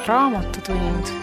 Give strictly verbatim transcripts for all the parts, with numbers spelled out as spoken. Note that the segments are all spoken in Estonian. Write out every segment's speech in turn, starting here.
Raamatutund.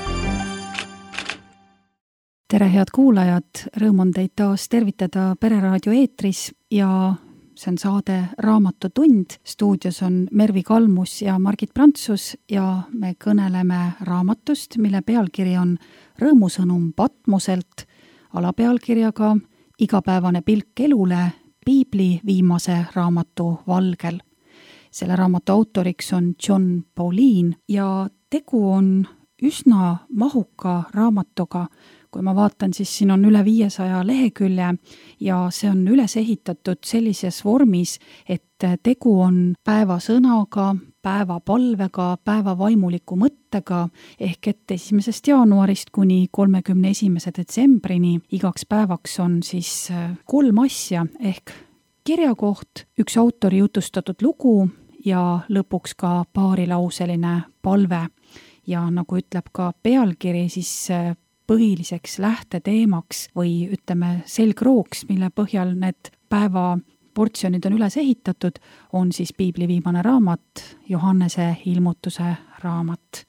Tere, head kuulajad! Rõõm on teid taas tervitada Pereraadio eetris ja see on saade Raamatutund. Stuudios on Mervi Kalmus ja Margit Prantsus ja me kõneleme raamatust, mille pealkiri on Rõõmusõnum Patmoselt, alapealkirjaga Igapäevane pilk elule Piibli viimase raamatu valgel. Selle raamatu autoriks on John Pauline ja tegu on üsna mahuka raamatuga. Kui ma vaatan, siis siin on üle viiesaja lehekülje ja see on üles ehitatud sellises vormis, et tegu on päevasõnaga, päevapalvega, päevavaimuliku mõttega ehk et esimesest jaanuarist kuni kolmekümne esimese detsembrini igaks päevaks on siis kolm asja ehk kirjakoht, üks autori jutustatud lugu ja lõpuks ka paarilauseline palve. Ja nagu ütleb ka pealkiri, siis põhiliseks lähteteemaks või ütleme selgrooks, mille põhjal need päevaportsjonid on üles ehitatud, on siis Piibli viimane raamat, Johannese ilmutuse raamat.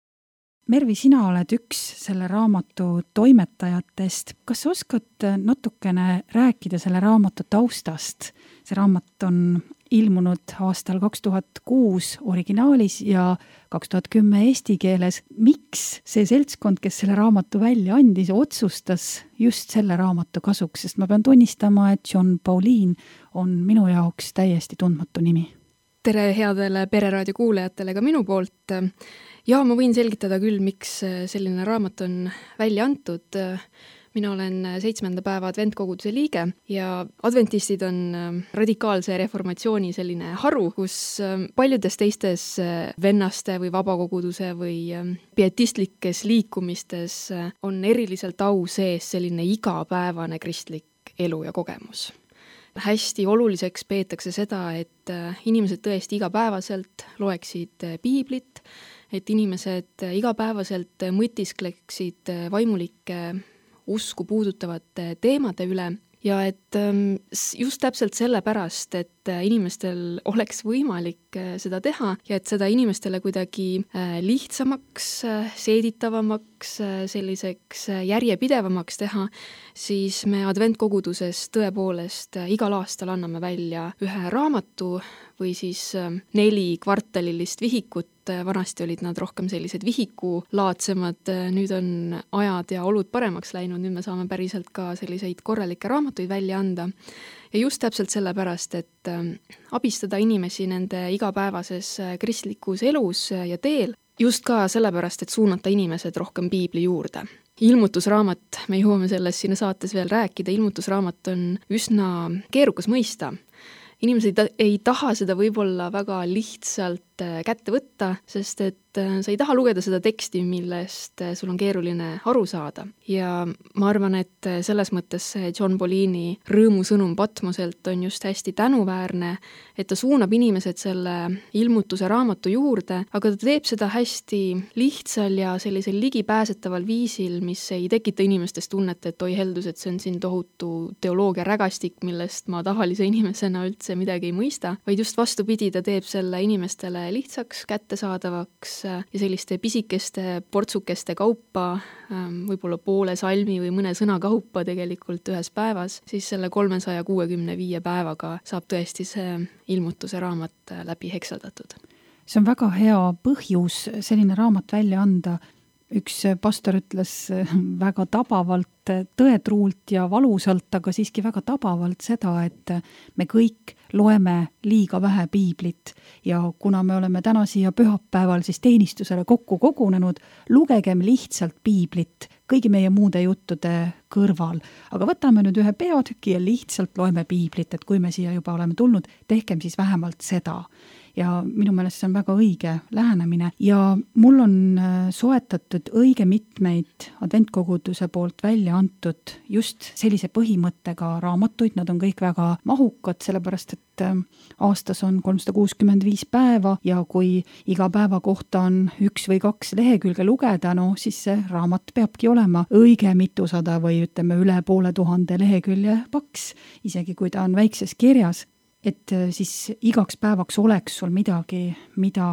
Mervi, sina oled üks selle raamatu toimetajatest. Kas oskad natukene rääkida selle raamatu taustast? See raamat on ilmunud aastal kaks tuhat kuus originaalis ja kaks tuhat kümme eesti keeles. Miks see seltskond, kes selle raamatu välja andis, otsustas just selle raamatu kasuks? Sest ma pean tunnistama, et John Pauline on minu jaoks täiesti tundmatu nimi. Tere headele Pereraadio kuulajatele ka minu poolt. Ja ma võin selgitada küll, miks selline raamat on välja antud. Mina olen seitsmenda päeva adventkoguduse liige ja adventistid on radikaalse reformatsiooni selline haru, kus paljudes teistes vennaste või vabakoguduse või pietistlikes liikumistes on eriliselt au sees selline igapäevane kristlik elu ja kogemus. Hästi oluliseks peetakse seda, et inimesed tõesti igapäevaselt loeksid piiblit, et inimesed igapäevaselt mõtiskleksid vaimulike usku puudutavate teemade üle ja et just täpselt sellepärast, et inimestel oleks võimalik seda teha ja et seda inimestele kuidagi lihtsamaks, seeditavamaks, selliseks järjepidevamaks teha, siis me adventkoguduses tõepoolest igal aastal anname välja ühe raamatu või siis neli kvartalilist vihikut. Vanasti olid nad rohkem sellised vihikulaadsemad, nüüd on ajad ja olud paremaks läinud, nüüd me saame päriselt ka selliseid korralikke raamatuid välja anda. Ja just täpselt sellepärast, et abistada inimesi nende igapäevases kristlikus elus ja teel, just ka sellepärast, et suunata inimesed rohkem piibli juurde. Ilmutusraamat, me jõuame sellest siin saates veel rääkida, ilmutusraamat on üsna keerukas mõista. Inimesed ei taha seda võib-olla väga lihtsalt kätte võtta, sest et sa ei taha lugeda seda teksti, millest sul on keeruline aru saada. Ja ma arvan, et selles mõttes John Pauline'i Rõõmusõnum Patmoselt on just hästi tänuväärne, et ta suunab inimesed selle ilmutuse raamatu juurde, aga ta teeb seda hästi lihtsal ja sellisel ligipääsetaval viisil, mis ei tekita inimestes tunnet, et oi heldus, et see on siin tohutu teoloogia rägastik, millest ma tavalise inimesena üldse midagi ei mõista, vaid just vastupidi, ta teeb selle inimestele lihtsaks, kättesaadavaks ja selliste pisikeste portsukeste kaupa, võib-olla poole salmi või mõne sõna kaupa tegelikult ühes päevas, siis selle kolmesaja kuuekümne viie päevaga saab tõesti see ilmutuse raamat läbi hekseldatud. See on väga hea põhjus selline raamat välja anda. Üks pastor ütles väga tabavalt, tõetruult ja valusalt, aga siiski väga tabavalt seda, et me kõik loeme liiga vähe piiblit ja kuna me oleme täna siia pühapäeval siis teenistusele kokku kogunenud, lugegem lihtsalt piiblit kõigi meie muude juttude kõrval. Aga võtame nüüd ühe peatüki ja lihtsalt loeme piiblit, et kui me siia juba oleme tulnud, tehkem siis vähemalt seda. Ja minu meelest see on väga õige lähenemine ja mul on soetatud õige mitmeid adventkoguduse poolt välja antud just sellise põhimõttega raamatuid, nad on kõik väga mahukad, sellepärast et aastas on kolmsada kuuskümmend viis päeva ja kui iga päeva kohta on üks või kaks lehekülge lugeda, no siis see raamat peabki olema õige mitusada või ütleme üle poole tuhande lehekülje paks, isegi kui ta on väikses kirjas. Et siis igaks päevaks oleks sul midagi, mida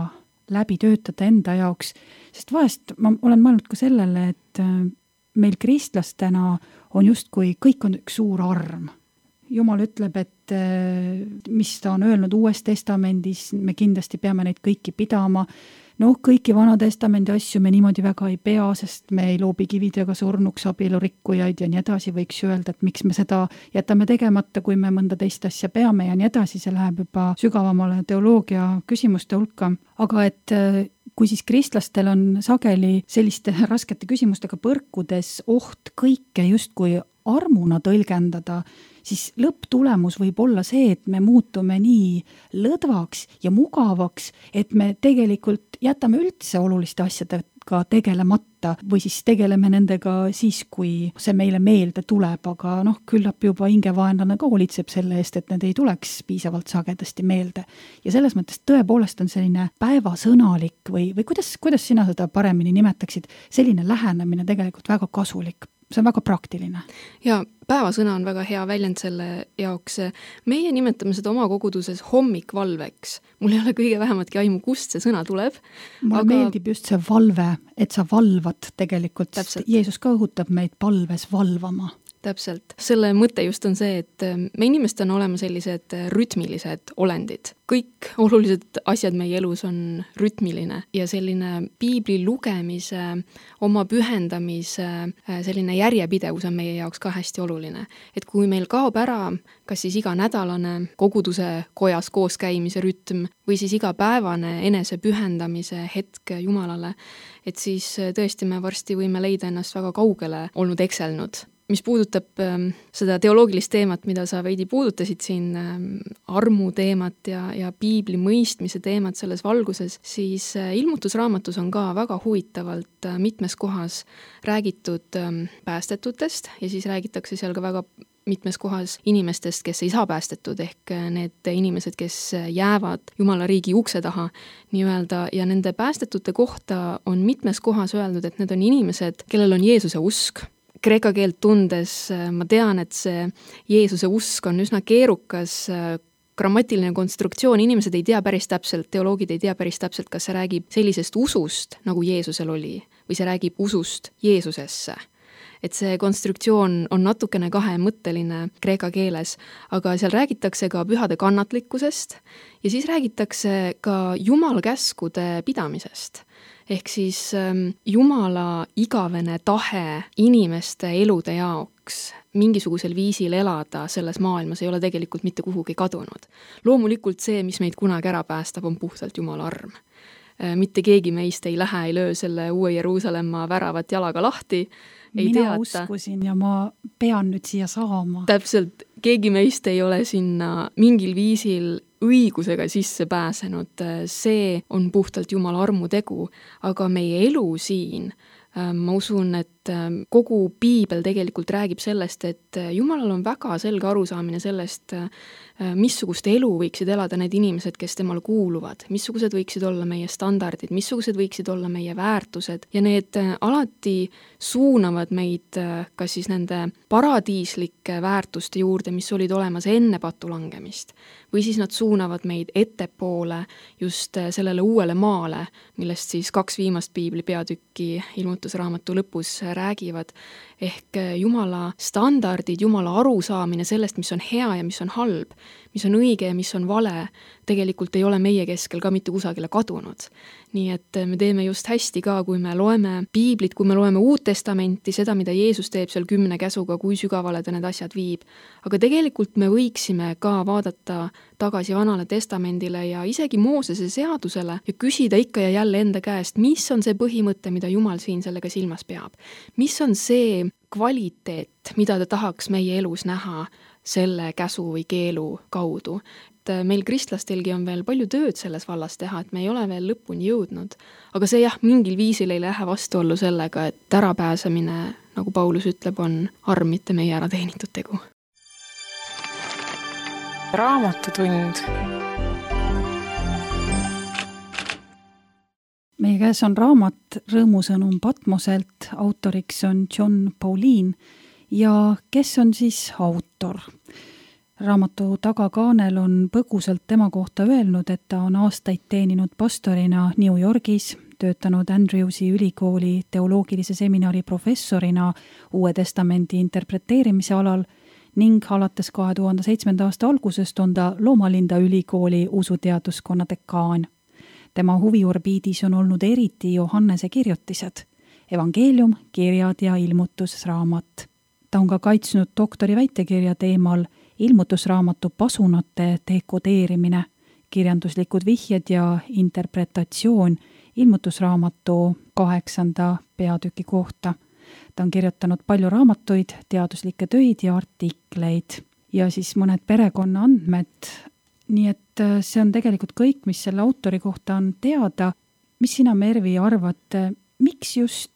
läbi töötada enda jaoks, sest vahest ma olen mõelnud ka sellele, et meil kristlastena on justkui kõik on üks suur arm. Jumal ütleb, et mis ta on öelnud Uues testamendis, me kindlasti peame neid kõiki pidama. No kõiki Vana testamendi asju me niimoodi väga ei pea, sest me ei loobi kividega surnuks abielurikkujaid ja nii edasi, võiks öelda, et miks me seda jätame tegemata, kui me mõnda teist asja peame ja nii edasi, see läheb juba sügavamale teoloogia küsimuste hulka. Aga et kui siis kristlastel on sageli selliste raskete küsimustega põrkudes oht kõike justkui armuna tõlgendada, siis lõpptulemus võib olla see, et me muutume nii lõdvaks ja mugavaks, et me tegelikult jätame üldse oluliste asjadega tegelemata või siis tegeleme nendega siis, kui see meile meelde tuleb, aga noh, küllap juba hingevaenlane ka hoolitseb selle eest, et need ei tuleks piisavalt sagedasti meelde. Ja selles mõttes tõepoolest on selline päevasõnalik või, või kuidas, kuidas sina seda paremini nimetaksid, selline lähenemine tegelikult väga kasulik. See on väga praktiline. Ja päevasõna on väga hea väljend selle jaoks. Meie nimetame seda oma koguduses hommikvalveks. Mul ei ole kõige vähematki aimu, kust see sõna tuleb. Mulle aga... meeldib just see valve, et sa valvad tegelikult. Täpselt. Jeesus ka õhutab meid palves valvama. Täpselt. Selle mõte just on see, et me inimestel on olema sellised rütmilised olendid. Kõik olulised asjad meie elus on rütmiline ja selline piibli lugemise, oma pühendamise, selline järjepidevus on meie jaoks ka hästi oluline. Et kui meil kaob ära, kas siis iga nädalane koguduse kojas koos käimise rütm või siis igapäevane enese pühendamise hetk Jumalale, et siis tõesti me varsti võime leida ennast väga kaugele olnud ekselnud. Mis puudutab ähm, seda teoloogilist teemat, mida sa veidi puudutasid siin, ähm, armu teemat ja, ja piibli mõistmise teemat selles valguses, siis äh, ilmutusraamatus on ka väga huvitavalt äh, mitmes kohas räägitud ähm, päästetutest ja siis räägitakse seal ka väga mitmes kohas inimestest, kes ei saa päästetud, ehk need inimesed, kes jäävad Jumala riigi ukse taha nii-öelda, ja nende päästetute kohta on mitmes kohas öeldud, et need on inimesed, kellel on Jeesuse usk. Kreeka keelt tundes ma tean, et see Jeesuse usk on üsna keerukas grammatiline konstruktsioon, inimesed ei tea päris täpselt, teoloogid ei tea päris täpselt, kas see räägib sellisest usust, nagu Jeesusel oli, või see räägib usust Jeesusesse. Et see konstruktsioon on natukene kahemõtteline kreeka keeles, aga seal räägitakse ka pühade kannatlikkusest ja siis räägitakse ka Jumala käskude pidamisest. Ehk siis ähm, Jumala igavene tahe inimeste elude jaoks mingisugusel viisil elada selles maailmas ei ole tegelikult mitte kuhugi kadunud. Loomulikult see, mis meid kunagi ära päästab, on puhtalt Jumala arm. Äh, mitte keegi meist ei lähe, ei löö selle uue Jeruusalemma väravat jalaga lahti. Ei Mina teata. uskusin ja ma pean nüüd siia saama. Täpselt, keegi meist ei ole sinna mingil viisil õigusega sisse pääsenud. See on puhtalt Jumala armu tegu, aga meie elu siin, ma usun, et kogu piibel tegelikult räägib sellest, et Jumalal on väga selge arusaamine sellest, missugust elu võiksid elada need inimesed, kes temal kuuluvad, missugused võiksid olla meie standardid, missugused võiksid olla meie väärtused ja need alati suunavad meid kas siis nende paradiislike väärtuste juurde, mis olid olemas enne patu langemist, või siis nad suunavad meid ettepoole just sellele uuele maale, millest siis kaks viimast piibli peatükki ilmutusraamatu lõpus räägivad, ehk Jumala standardid, Jumala arusaamine sellest, mis on hea ja mis on halb, mis on õige ja mis on vale, tegelikult ei ole meie keskel ka mitte kusagile kadunud. Nii et me teeme just hästi ka, kui me loeme piiblit, kui me loeme Uut Testamenti, seda, mida Jeesus teeb seal kümne käsuga, kui sügavale ta need asjad viib. Aga tegelikult me võiksime ka vaadata tagasi Vanale Testamendile ja isegi Moosese seadusele ja küsida ikka ja jälle enda käest, mis on see põhimõte, mida Jumal siin sellega silmas peab. Mis on see kvaliteet, mida ta tahaks meie elus näha selle käsu või keelu kaudu. Et meil kristlastelgi on veel palju tööd selles vallas teha, et me ei ole veel lõpuni jõudnud. Aga see jah, mingil viisil ei lähe vastuollu sellega, et ärapääsemine, nagu Paulus ütleb, on arm, mitte meie ära teenitud tegu. Raamatutund. Meie käes on raamat Rõõmusõnum Patmoselt, autoriks on John Pauline ja kes on siis autor? raamatu tagakaanel on põgusalt tema kohta öelnud, et ta on aastaid teeninud pastorina New Yorgis, töötanud Andrewsi ülikooli teoloogilise seminari professorina Uue Testamendi interpreteerimise alal ning alates kahe tuhande seitsmenda aasta algusest on ta Loomalinda ülikooli usuteaduskonna dekaan. Tema huviorbiidis on olnud eriti Johannese kirjutised, evangeelium, kirjad ja ilmutusraamat. Ta on ka kaitsnud doktori väitekirja teemal ilmutusraamatu pasunate dekodeerimine, kirjanduslikud vihjed ja interpretatsioon ilmutusraamatu kaheksanda peatüki kohta. Ta on kirjutanud palju raamatuid, teaduslikke töid ja artikleid ja siis mõned perekonna andmed. Nii et see on tegelikult kõik, mis selle autori kohta on teada. Mis sina, Mervi, arvad, miks just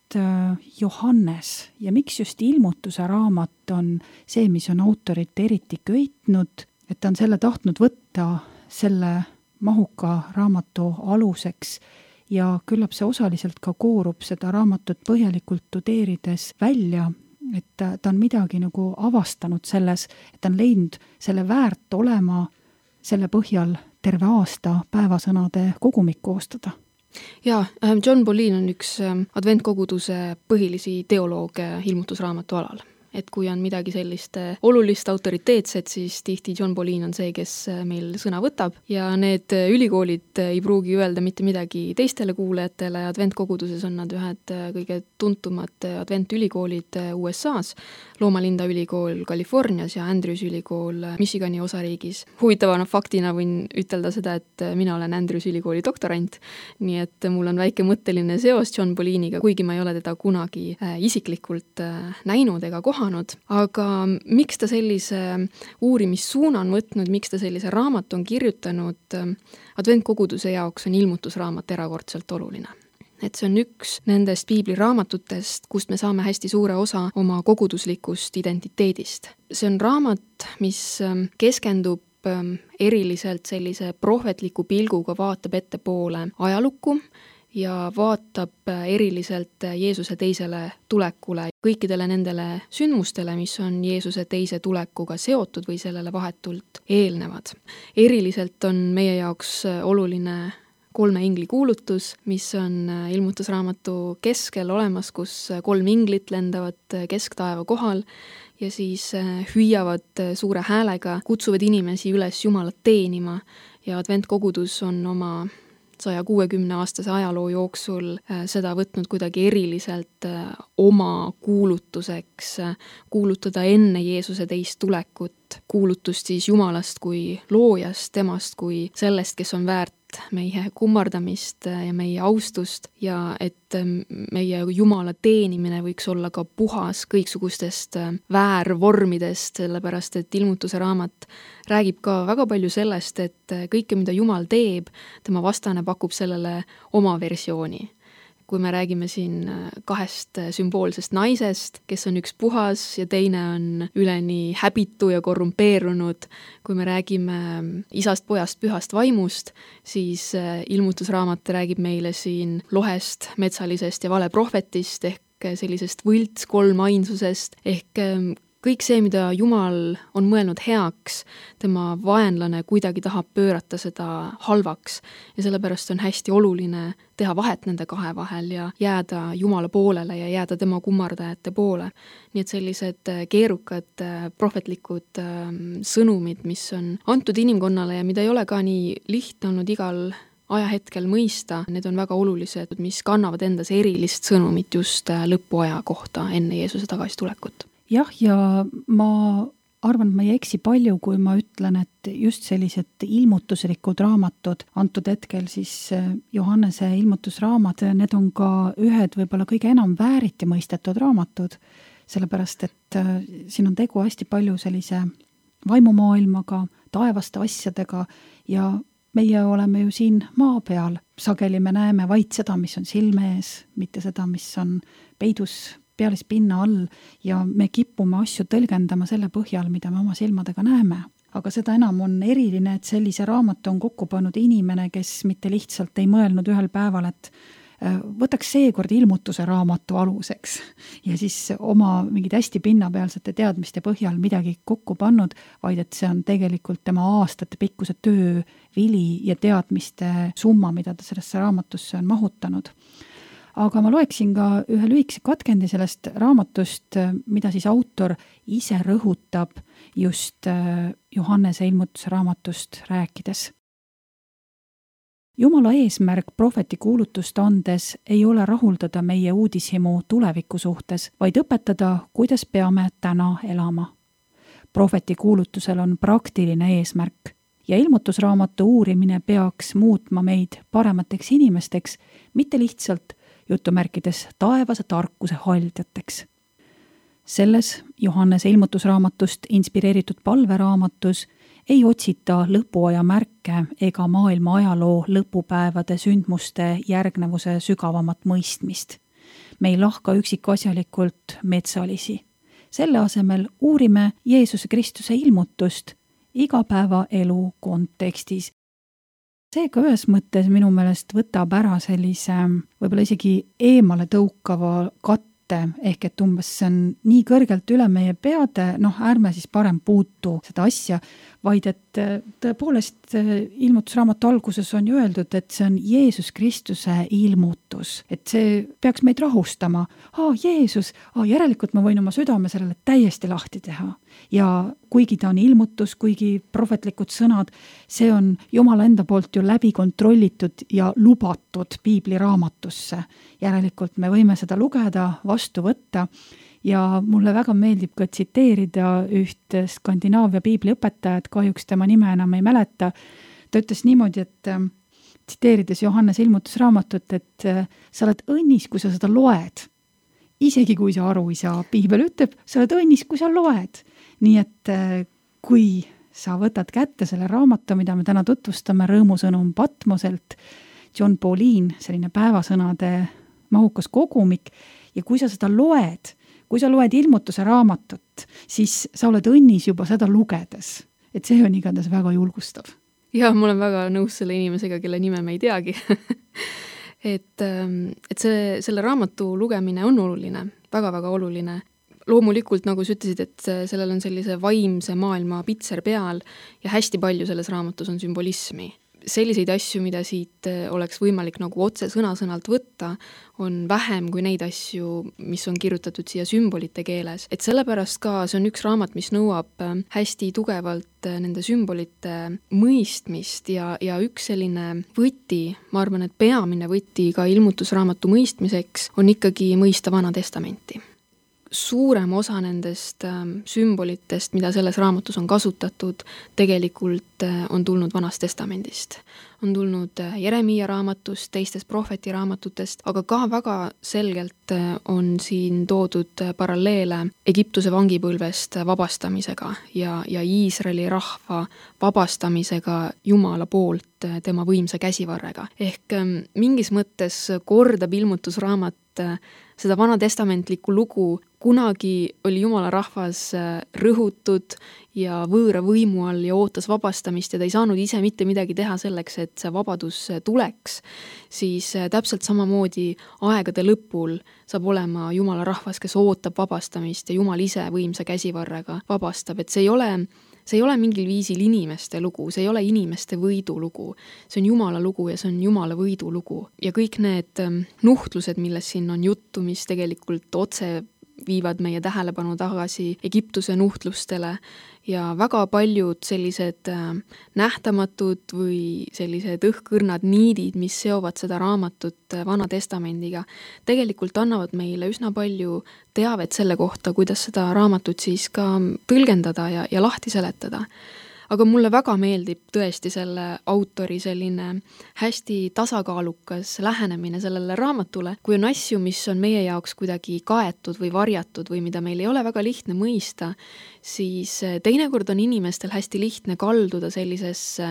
Johannes ja miks just ilmutuse raamat on see, mis on autorit eriti köitnud, et ta on selle tahtnud võtta selle mahuka raamatu aluseks ja küllap see osaliselt ka koorub seda raamatut põhjalikult tudeerides välja, et ta on midagi nagu avastanud selles, et ta on leidnud selle väärt olema selle põhjal terve aasta päevasõnade kogumik koostada. Jaa, John Pauline on üks adventkoguduse põhilisi teolooge ilmutusraamatu alal. Et kui on midagi sellist olulist autoriteetset, siis tihti John Pauline on see, kes meil sõna võtab ja need ülikoolid ei pruugi öelda mitte midagi teistele kuulajatele. Adventkoguduses on nad ühed kõige tuntumad adventülikoolid U S A-s, Loomalinda ülikool Californias ja Andrews ülikool Michigani osariigis. Huvitavana faktina võin ütelda seda, et mina olen Andrews ülikooli doktorant, nii et mul on väike mõtteline seos John Pauline'iga, kuigi ma ei ole teda kunagi isiklikult näinud ega kohanud. Aga miks ta sellise uurimissuuna on võtnud, miks ta sellise raamatu on kirjutanud, adventkoguduse jaoks on ilmutusraamat erakordselt oluline. Et see on üks nendest piibliraamatutest, kust me saame hästi suure osa oma koguduslikust identiteedist. See on raamat, mis keskendub eriliselt sellise prohvetliku pilguga, vaatab ettepoole ajalukku ja vaatab eriliselt Jeesuse teisele tulekule, kõikidele nendele sündmustele, mis on Jeesuse teise tulekuga seotud või sellele vahetult eelnevad. Eriliselt on meie jaoks oluline kolme ingli kuulutus, mis on ilmutusraamatu keskel olemas, kus kolm inglit lendavad kesktaeva kohal ja siis hüüavad suure häälega, kutsuvad inimesi üles Jumalat teenima ja adventkogudus on oma saja kuuekümne aastase ajaloo jooksul seda võtnud kuidagi eriliselt oma kuulutuseks, kuulutada enne Jeesuse teist tulekut, kuulutust siis Jumalast kui loojast, temast kui sellest, kes on väärt meie kummardamist ja meie austust ja et meie Jumala teenimine võiks olla ka puhas kõiksugustest väärvormidest, sellepärast et ilmutuse raamat räägib ka väga palju sellest, et kõike, mida Jumal teeb, tema vastane pakub sellele oma versiooni. Kui me räägime siin kahest sümboolsest naisest, kes on üks puhas ja teine on üleni häbitu ja korrumpeerunud, kui me räägime isast, pojast, pühast vaimust, siis ilmutusraamat räägib meile siin lohest, metsalisest ja valeprohvetist ehk sellisest võlts kolmainsusest ehk kõik see, mida Jumal on mõelnud heaks, tema vaenlane kuidagi tahab pöörata seda halvaks ja sellepärast on hästi oluline teha vahet nende kahe vahel ja jääda Jumala poolele ja jääda tema kummardajate poole. Nii et sellised keerukad prohvetlikud sõnumid, mis on antud inimkonnale ja mida ei ole ka nii lihtne olnud igal ajahetkel mõista, need on väga olulised, mis kannavad endas erilist sõnumit just lõpuaja kohta enne Jeesuse tagasitulekut. Jah, ja ma arvan, et ma ei eksi palju, kui ma ütlen, et just sellised ilmutuslikud raamatud, antud hetkel siis Johannese ilmutusraamad, need on ka ühed võib-olla kõige enam vääriti mõistetud raamatud, sellepärast et siin on tegu hästi palju sellise vaimumaailmaga, taevaste asjadega ja meie oleme ju siin maa peal. Sageli me näeme vaid seda, mis on silme ees, mitte seda, mis on peidus pealis pinna all ja me kipume asju tõlgendama selle põhjal, mida me oma silmadega näeme. Aga seda enam on eriline, et sellise raamatu on kokku pannud inimene, kes mitte lihtsalt ei mõelnud ühel päeval, et võtaks seekord ilmutuse raamatu aluseks ja siis oma mingid hästi pinnapealsete teadmiste põhjal midagi kokku pannud, vaid et see on tegelikult tema aastate pikkuse töö, vili ja teadmiste summa, mida ta sellesse raamatusse on mahutanud. Aga ma loeksin ka ühe lühikese katkendi sellest raamatust, mida siis autor ise rõhutab just Johannese ilmutuse raamatust rääkides. Jumala eesmärk prohveti kuulutust andes ei ole rahuldada meie uudishimu tuleviku suhtes, vaid õpetada, kuidas peame täna elama. Prohveti kuulutusel on praktiline eesmärk ja ilmutusraamatu uurimine peaks muutma meid paremateks inimesteks, mitte lihtsalt jutumärkides taevase tarkuse haldjateks. Selles Johannese ilmutusraamatust inspireeritud palveraamatus ei otsita lõpuaja märke ega maailma ajaloo lõpupäevade sündmuste järgnevuse sügavamat mõistmist. Me ei lahka üksikasjalikult metsalisi. Selle asemel uurime Jeesuse Kristuse ilmutust igapäevaelu kontekstis. Seega ühes mõttes minu meelest võtab ära sellise võib-olla isegi eemale tõukava katte, ehk et umbes see on nii kõrgelt üle meie peade, noh ärme siis parem puutu seda asja, vaid et tõepoolest ilmutusraamatu alguses on ju öeldud, et see on Jeesus Kristuse ilmutus, et see peaks meid rahustama. Aa, Jeesus, aa, järelikult ma võin oma südame sellele täiesti lahti teha. Ja kuigi ta on ilmutus, kuigi prohvetlikud sõnad, see on Jumala enda poolt ju läbi kontrollitud ja lubatud piibliraamatusse. Järelikult me võime seda lugeda, vastu võtta ja mulle väga meeldib ka tsiteerida üht Skandinaavia piibliõpetajat, kahjuks tema nime enam ei mäleta. Ta ütles niimoodi, et tsiteerides Johannes ilmutusraamatut, et sa oled õnnis, kui sa seda loed. Isegi kui sa aru ei saa, piibel ütleb, sa oled õnnis, kui sa loed. Nii et kui sa võtad kätte selle raamatu, mida me täna tutvustame, Rõõmusõnum Patmoselt, John Pauline, selline päevasõnade mahukas kogumik, ja kui sa seda loed, kui sa loed ilmutuse raamatut, siis sa oled õnnis juba seda lugedes. Et see on igatahes väga julgustav. Ja, ma olen väga nõus selle inimesega, kelle nime me ei teagi. et, et see, selle raamatu lugemine on oluline, väga-väga oluline. Loomulikult, nagu sa ütlesid, et sellel on sellise vaimse maailma pitser peal ja hästi palju selles raamatus on sümbolismi. Selliseid asju, mida siit oleks võimalik nagu otse sõna-sõnalt võtta, on vähem kui neid asju, mis on kirjutatud siia sümbolite keeles. Et sellepärast ka see on üks raamat, mis nõuab hästi tugevalt nende sümbolite mõistmist ja, ja üks selline võti, ma arvan, et peamine võti ka ilmutusraamatu mõistmiseks on ikkagi mõista Vana Testamenti. Suurem osa nendest sümbolitest, mida selles raamatus on kasutatud, tegelikult on tulnud Vanast Testamendist. On tulnud Jeremiia raamatust, teistest prohveti raamatutest, aga ka väga selgelt on siin toodud paralleele Egiptuse vangipõlvest vabastamisega ja, ja Iisraeli rahva vabastamisega Jumala poolt tema võimsa käsivarrega. Ehk mingis mõttes kordab ilmutusraamat seda vanatestamentlikku lugu. Kunagi oli Jumala rahvas rõhutud ja võõra võimu all ja ootas vabastamist ja ta ei saanud ise mitte midagi teha selleks, et see vabadus tuleks, siis täpselt samamoodi aegade lõpul saab olema Jumala rahvas, kes ootab vabastamist ja Jumal ise võimsa käsivarraga vabastab, et see ei ole See ei ole mingil viisil inimeste lugu, see ei ole inimeste võidu lugu. See on Jumala lugu ja see on Jumala võidu lugu. Ja kõik need nuhtlused, milles siin on juttu, mis tegelikult otse viivad meie tähelepanu tagasi Egiptuse nuhtlustele ja väga paljud sellised nähtamatud või sellised õhkõrnad niidid, mis seovad seda raamatut Vana Testamendiga, tegelikult annavad meile üsna palju teavet selle kohta, kuidas seda raamatut siis ka tõlgendada ja, ja lahti seletada. Aga mulle väga meeldib tõesti selle autori selline hästi tasakaalukas lähenemine sellele raamatule, kui on asju, mis on meie jaoks kuidagi kaetud või varjatud või mida meil ei ole väga lihtne mõista, siis teinekord on inimestel hästi lihtne kalduda sellisesse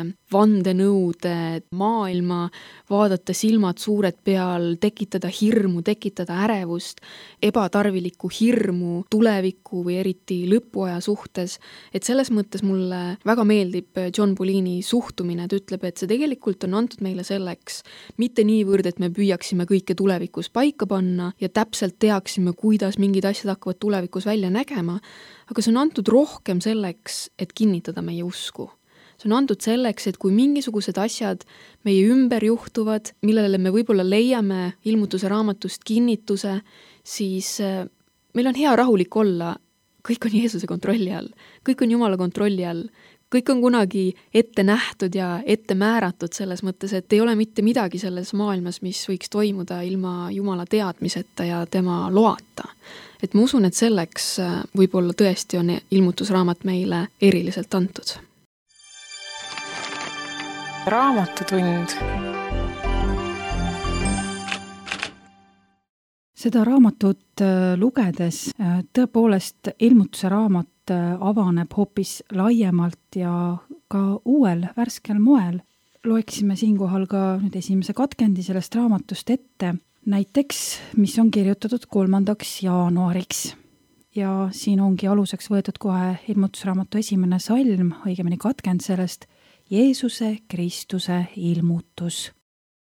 vandenõude maailma, vaadata silmad suured peal, tekitada hirmu, tekitada ärevust, ebatarvilikku hirmu tuleviku või eriti lõpuaja suhtes. Et selles mõttes mulle väga meeldib John Paulini suhtumine, et ütleb, et see tegelikult on antud meile selleks, mitte niivõrd, et me püüaksime kõike tulevikus paika panna ja täpselt teaksime, kuidas mingid asjad hakkavad tulevikus välja nägema, aga see on antud rohkem selleks, et kinnitada meie usku. See on antud selleks, et kui mingisugused asjad meie ümber juhtuvad, millele me võib-olla leiame ilmutuse raamatust kinnituse, siis meil on hea rahulik olla, kõik on Jeesuse kontrolli all, kõik on Jumala kontrolli all, kõik on kunagi ette nähtud ja ette määratud selles mõttes, et ei ole mitte midagi selles maailmas, mis võiks toimuda ilma Jumala teadmiseta ja tema loata. Et ma usun, et selleks võib-olla tõesti on ilmutusraamat meile eriliselt antud. Raamatutund. Seda raamatut lugedes tõepoolest ilmutuse raamat avaneb hoopis laiemalt ja ka uuel värskel moel. Loeksime siinkohal ka nüüd esimese katkendi sellest raamatust ette, näiteks, mis on kirjutatud kolmandaks jaanuariks. Ja siin ongi aluseks võetud kohe ilmutusraamatu esimene salm, õigemini katkend sellest, Jeesuse Kristuse ilmutus.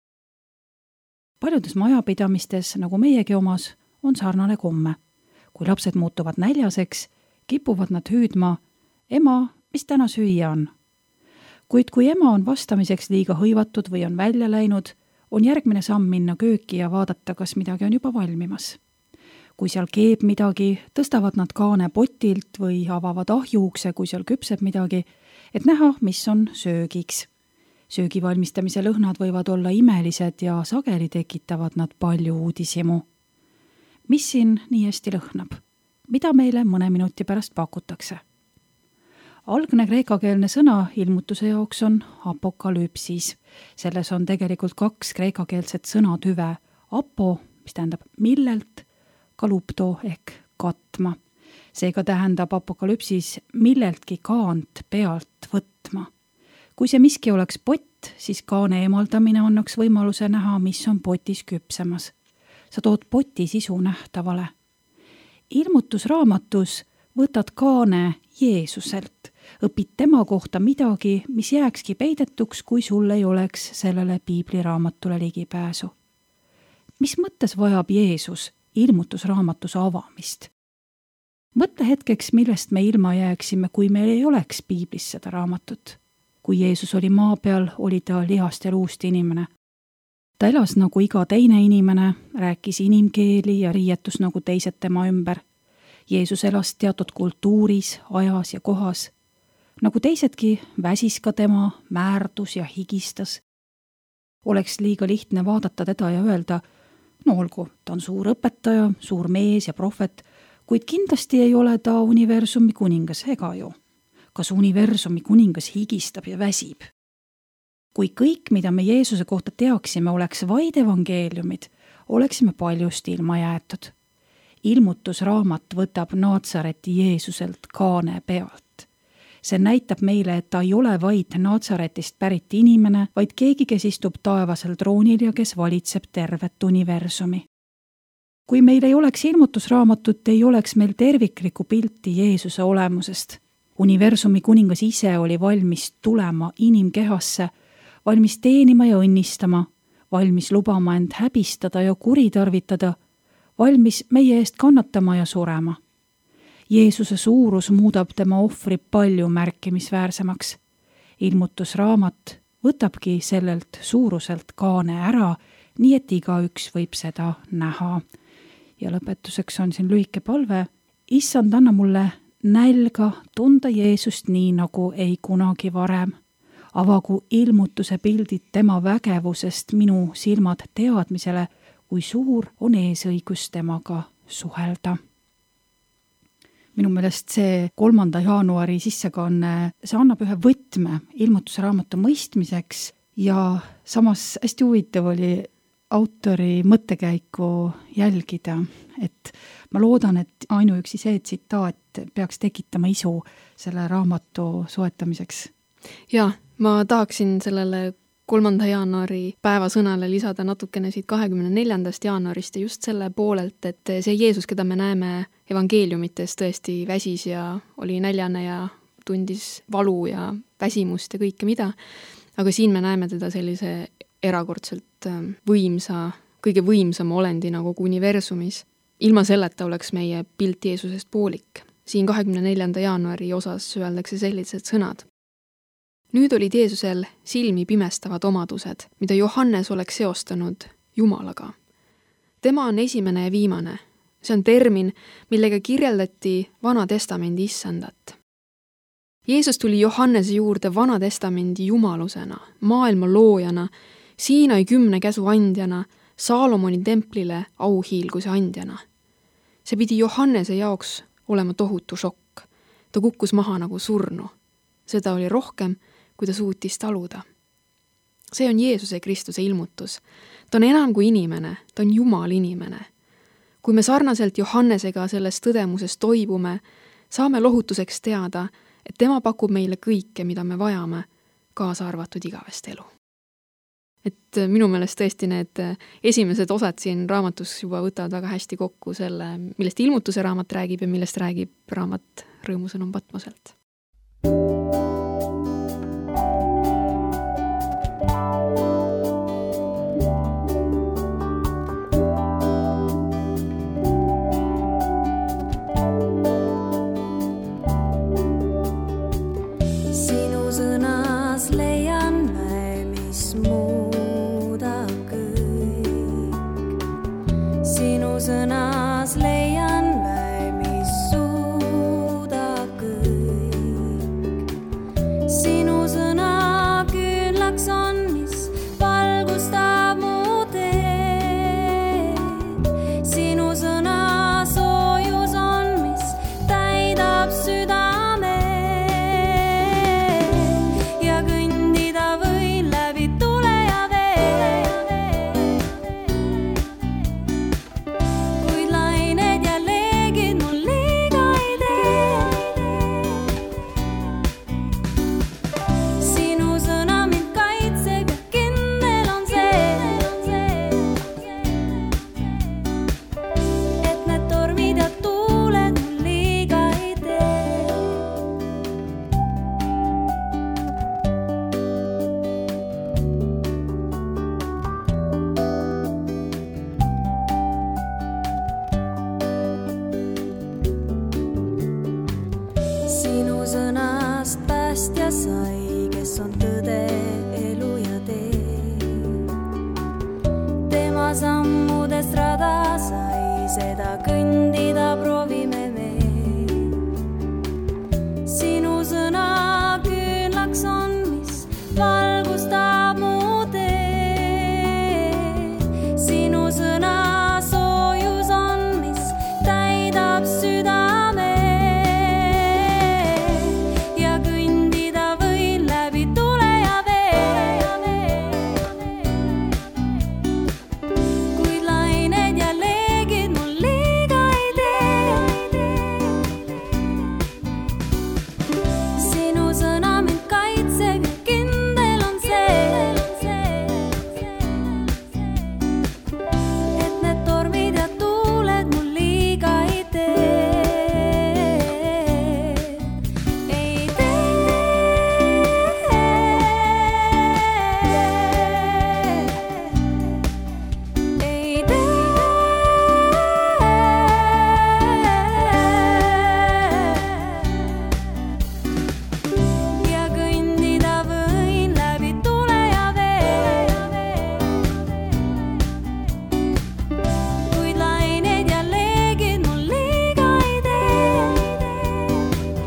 Paljudes majapidamistes, nagu meiegi omas, on sarnane komme. Kui lapsed muutuvad näljaseks, kipuvad nad hüüdma, ema, mis täna süüa on? Kuid kui ema on vastamiseks liiga hõivatud või on välja läinud, on järgmine samm minna kööki ja vaadata, kas midagi on juba valmimas. Kui seal keeb midagi, tõstavad nad kaane potilt või avavad ahjuukse, kui seal küpseb midagi, et näha, mis on söögiks. Söögi valmistamise lõhnad võivad olla imelised ja sageli tekitavad nad palju uudisimu. Mis siin nii hästi lõhnab? Mida meile mõne minuti pärast pakutakse? Algne kreekakeelne sõna ilmutuse jaoks on apokalüpsis. Selles on tegelikult kaks kreekakeelset sõnatüve. Apo, mis tähendab millelt, kalupto ehk katma. Seega tähendab apokalüpsis milleltki kaant pealt võtma. Kui see miski oleks pott, siis kaane eemaldamine annaks võimaluse näha, mis on potis küpsemas. Sa tood poti sisu nähtavale. Ilmutusraamatus võtad kaane Jeesuselt. Õpid tema kohta midagi, mis jääkski peidetuks, kui sul ei oleks sellele piibliraamatule ligipääsu. Mis mõttes vajab Jeesus ilmutusraamatuse avamist? Mõtle hetkeks, millest me ilma jääksime, kui meil ei oleks piiblis seda raamatut. Kui Jeesus oli maa peal, oli ta lihast ja luust inimene. Ta elas nagu iga teine inimene, rääkis inimkeeli ja riietus nagu teised tema ümber. Jeesus elas teatud kultuuris, ajas ja kohas. Nagu teisedki, väsis ka tema, määrdus ja higistas. Oleks liiga lihtne vaadata teda ja öelda, no olgu, ta on suur õpetaja, suur mees ja prohvet, kuid kindlasti ei ole ta universumi kuningas ega ju. Kas universumi kuningas higistab ja väsib? Kui kõik, mida me Jeesuse kohta teaksime, oleks vaid evangeeliumid, oleksime paljust ilma jäetud. Ilmutusraamat võtab Naatsareti Jeesuselt kaane pealt. See näitab meile, et ta ei ole vaid Naatsaretist pärit inimene, vaid keegi, kes istub taevasel troonil ja kes valitseb tervet universumi. Kui meil ei oleks ilmutusraamatut, ei oleks meil terviklikku pilti Jeesuse olemusest. Universumi kuningas ise oli valmis tulema inimkehasse, valmis teenima ja õnnistama, valmis lubama end häbistada ja kuritarvitada, valmis meie eest kannatama ja surema. Jeesuse suurus muudab tema ohvri palju märkimisväärsemaks. Ilmutusraamat võtabki sellelt suuruselt kaane ära, nii et igaüks võib seda näha. Ja lõpetuseks on siin lühike palve. Issand, anna mulle nälga tunda Jeesust nii, nagu ei kunagi varem. Avagu ilmutuse pildid tema vägevusest minu silmad teadmisele, kui suur on eesõigus temaga suhelda. Minu meelest see kolmanda jaanuari sissekanne, see annab ühe võtme ilmutusraamatu mõistmiseks ja samas hästi huvitav oli autori mõttekäiku jälgida, et ma loodan, et ainuüksi see tsitaat peaks tekitama isu selle raamatu soetamiseks. Jaa, ma tahaksin sellele kolmanda jaanuari päevasõnale lisada natukene siit kahekümne neljandast jaanuarist ja just selle poolelt, et see Jeesus, keda me näeme evangeeliumites, tõesti väsis ja oli näljane ja tundis valu ja väsimust ja kõike mida, aga siin me näeme teda sellise erakordselt võimsa, kõige võimsama olendina kogu universumis. Ilma selleta oleks meie pilt Jeesusest poolik. Siin kahekümne neljanda jaanuari osas öeldakse sellised sõnad. Nüüd olid Jeesusel silmi pimestavad omadused, mida Johannes oleks seostanud Jumalaga. Tema on esimene ja viimane. See on termin, millega kirjeldati Vana Testamendi issandat. Jeesus tuli Johannese juurde Vana Testamendi jumalusena, maailma loojana, Siinai kümne käsu andjana, Saalomoni templile auhiilguse andjana. See pidi Johannese jaoks olema tohutu šokk. Ta kukkus maha nagu surnu. Seda oli rohkem, kui ta suutis taluda. See on Jeesuse Kristuse ilmutus. Ta on enam kui inimene, ta on Jumal inimene. Kui me sarnaselt Johannesega selles tõdemuses toibume, saame lohutuseks teada, et tema pakub meile kõike, mida me vajame, kaasa arvatud igavest elu. Et minu meelest tõesti need esimesed osad siin raamatus juba võtavad väga hästi kokku selle, millest ilmutuse raamat räägib ja millest räägib raamat Rõõmusõnum Patmoselt. Sinu sõnas leian väe, mis muudab kõik. Sinu sõnas leian väe, mis suudab kõik. Sinu sõna küünlaks on, mis valgustab mu teed. Sinu sõna soojus on, mis täidab südame. Ja kõndida võin läbi tule ja vee. Kuid lained ja leegid mul liiga ei tee. Sinu sõna mind kaitseb ja kindel on see, et need tormid ja tuuled mul liiga ei tee. Sinu sõnast päästja sai, kes on tõde, elu ja tee. Tema sammudest rada sai, seda kõndida proovime me. Sinu sõna küünlaks on, mis valgustab mu teed. Sinu sõna soojus on, mis täidab südame. Ja kõndida võin läbi tule ja vee. Kuid lained ja leegid mul liiga ei tee. Sinu sõna mind kaitseb ja kindel on see, et need tormid ja tuuled mul liiga ei tee. Ei tee. Ei tee. Ja kõndida võin läbi tule ja vee. Kuid lained ja leegid mul liiga ei tee.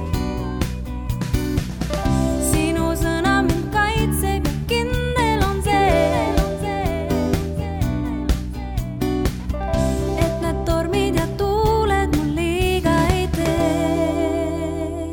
Sinu sõna mind kaitseb ja kindel on see, et need tormid ja tuuled mul liiga ei tee.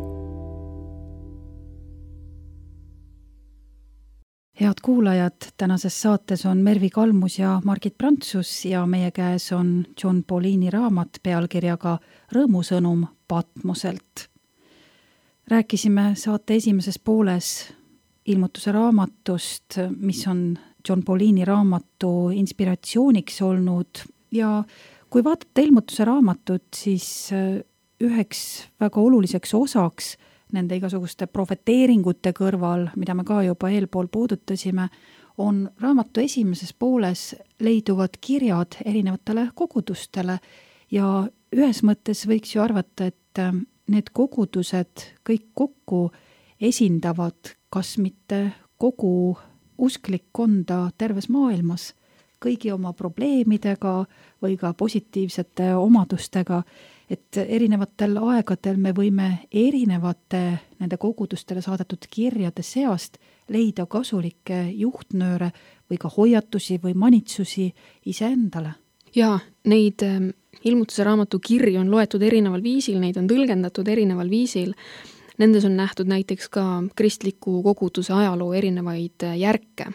Head kuulajad, tänases saates on Mervi Kalmus ja Margit Prantsus ja meie käes on John Paulini raamat pealkirjaga Rõõmusõnum Patmoselt. Rääkisime saate esimeses pooles ilmutuse raamatust, mis on John Paulini raamatu inspiratsiooniks olnud ja kui vaatate ilmutuse raamatut, siis üheks väga oluliseks osaks nende igasuguste profeteeringute kõrval, mida me ka juba eelpool puudutasime, on raamatu esimeses pooles leiduvad kirjad erinevatele kogudustele ja ühes mõttes võiks ju arvata, et need kogudused kõik kokku esindavad kas mitte kogu usklikkonda terves maailmas, kõigi oma probleemidega või ka positiivsete omadustega, et erinevatel aegadel me võime erinevate nende kogudustele saadetud kirjade seast leida kasulikke juhtnööre või ka hoiatusi või manitsusi iseendale. Jaa, neid ilmutuse raamatu kirju on loetud erineval viisil, neid on tõlgendatud erineval viisil. Nendes on nähtud näiteks ka kristliku koguduse ajaloo erinevaid järke,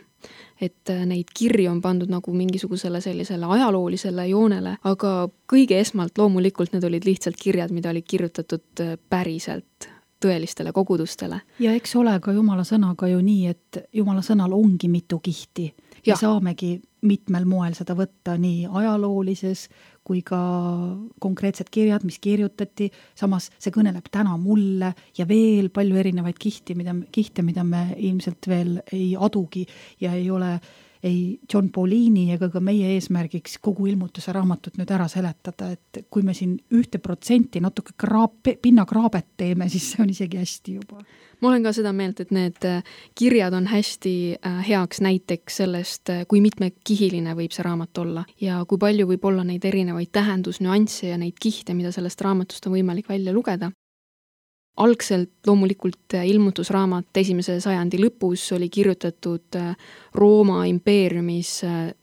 et neid kirju on pandud nagu mingisugusele sellisele ajaloolisele joonele, aga kõige esmalt loomulikult need olid lihtsalt kirjad, mida olid kirjutatud päriselt tõelistele kogudustele. Ja eks ole ka Jumala sõnaga ju nii, et Jumala sõnal ongi mitu kihti. Ja saamegi mitmel moel seda võtta nii ajaloolises kui ka konkreetsed kirjad, mis kirjutati. Samas see kõneleb täna mulle ja veel palju erinevaid kihti, mida, kihte, mida me ilmselt veel ei adugi ja ei ole ei John Paulini ega ka meie eesmärgiks kogu ilmutuse raamatut nüüd ära seletada, et kui me siin ühte protsenti natuke kraab, pinnakraabet teeme, siis see on isegi hästi juba. Ma olen ka seda meelt, et need kirjad on hästi heaks näiteks sellest, kui mitmekihiline võib see raamat olla ja kui palju võib olla neid erinevaid tähendusnüansse ja neid kihte, mida sellest raamatust on võimalik välja lugeda. Algselt loomulikult ilmutusraamat esimese sajandi lõpus oli kirjutatud Rooma impeeriumis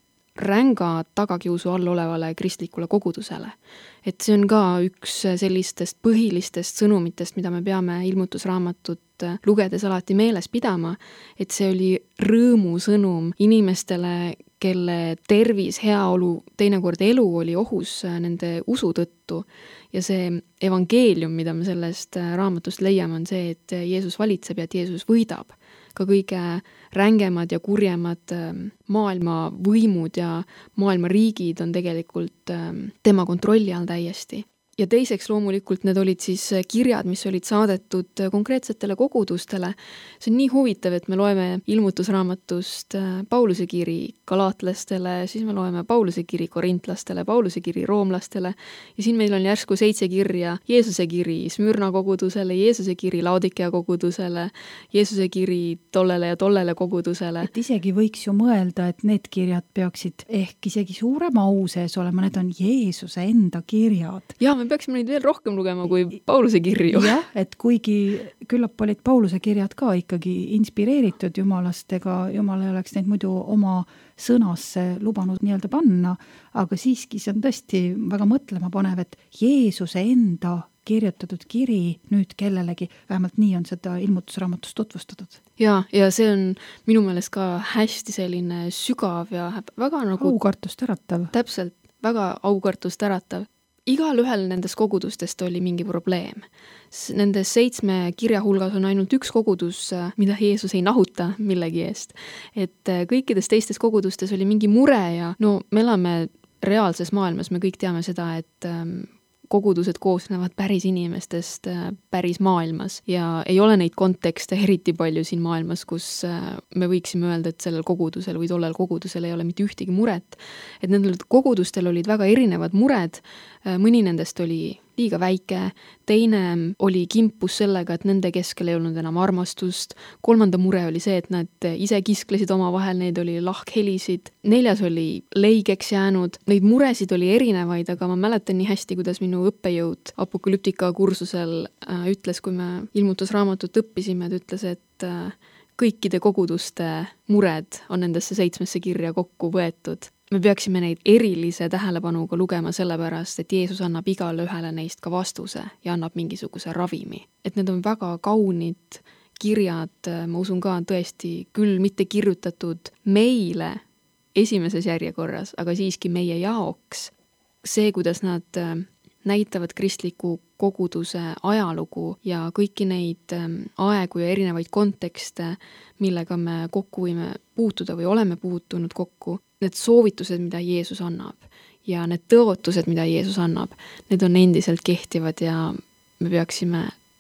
ränga tagakiusu all olevale kristlikule kogudusele. Et see on ka üks sellistest põhilistest sõnumitest, mida me peame ilmutusraamatut lugedes alati meeles pidama, et see oli rõõmusõnum inimestele, kelle tervis, heaolu, teinekord elu oli ohus nende usu tõttu. Ja see evangeelium, mida me sellest raamatust leiame, on see, et Jeesus valitseb ja et Jeesus võidab. Ka kõige rängemad ja kurjemad maailma võimud ja maailma riigid on tegelikult tema kontrolli all täiesti. Ja teiseks loomulikult need olid siis kirjad, mis olid saadetud konkreetsetele kogudustele. See on nii huvitav, et me loeme ilmutusraamatust Pauluse kiri galaatlastele, siis me loeme Pauluse kiri korintlastele, Pauluse kiri roomlastele ja siin meil on järsku seitse kirja Jeesuse kiri Smürna kogudusele, Jeesuse kiri Laodikea kogudusele, Jeesuse kiri tollele ja tollele kogudusele. Et isegi võiks ju mõelda, et need kirjad peaksid ehk isegi suurema au sees olema, need on Jeesuse enda kirjad. Ja me peaksime neid veel rohkem lugema kui Pauluse kirju. Jah, et kuigi küllap olid Pauluse kirjad ka ikkagi inspireeritud Jumalast, ega Jumal ei oleks neid muidu oma sõnasse lubanud nii-öelda panna, aga siiski see on tõesti väga mõtlema panev, et Jeesuse enda kirjutatud kiri nüüd kellelegi, vähemalt nii on seda ilmutusraamatust tutvustatud. Ja, ja see on minu meelest ka hästi selline sügav ja väga nagu aukartust äratav. Täpselt, väga aukartust äratav. Igal ühel nendest kogudustest oli mingi probleem. Nendes seitsme kirja hulgas on ainult üks kogudus, mida Jeesus ei nahuta millegi eest. Et kõikides teistes kogudustes oli mingi mure ja no me elame reaalses maailmas, me kõik teame seda, et kogudused koosnevad päris inimestest päris maailmas ja ei ole neid kontekste eriti palju siin maailmas, kus me võiksime öelda, et sellel kogudusel või tollel kogudusel ei ole mitte ühtegi muret. Et nendel kogudustel olid väga erinevad mured, mõni nendest oli liiga väike, teine oli kimpus sellega, et nende keskel ei olnud enam armastust, kolmanda mure oli see, et nad ise kisklesid oma vahel, neid oli lahkhelisid, neljas oli leigeks jäänud, neid muresid oli erinevaid, aga ma mäletan nii hästi, kuidas minu õppejõud apokalüptika kursusel äh, ütles, kui me ilmutusraamatut õppisime, et ütles, et äh, kõikide koguduste mured on nendesse seitsmesse kirja kokku võetud. Me peaksime neid erilise tähelepanuga lugema sellepärast, et Jeesus annab igale ühele neist ka vastuse ja annab mingisuguse ravimi. Et need on väga kaunid kirjad, ma usun ka tõesti küll mitte kirjutatud meile esimeses järjekorras, aga siiski meie jaoks. See, kuidas nad näitavad kristliku koguduse ajalugu ja kõiki neid aegu ja erinevaid kontekste, millega me kokku võime puutuda või oleme puutunud kokku, need soovitused, mida Jeesus annab ja need tõotused, mida Jeesus annab, need on endiselt kehtivad ja me peaksime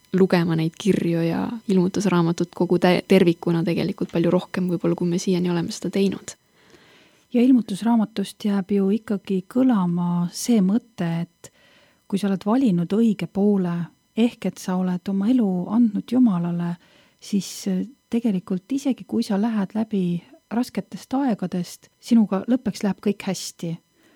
lugema neid kirju ja ilmutusraamatut kogu tä- tervikuna tegelikult palju rohkem võib-olla, kui me siiani oleme seda teinud. Ja ilmutusraamatust jääb ju ikkagi kõlama see mõte, et kui sa oled valinud õige poole, ehk et sa oled oma elu andnud Jumalale, siis tegelikult isegi kui sa lähed läbi rasketest aegadest, sinuga lõppeks läheb kõik hästi.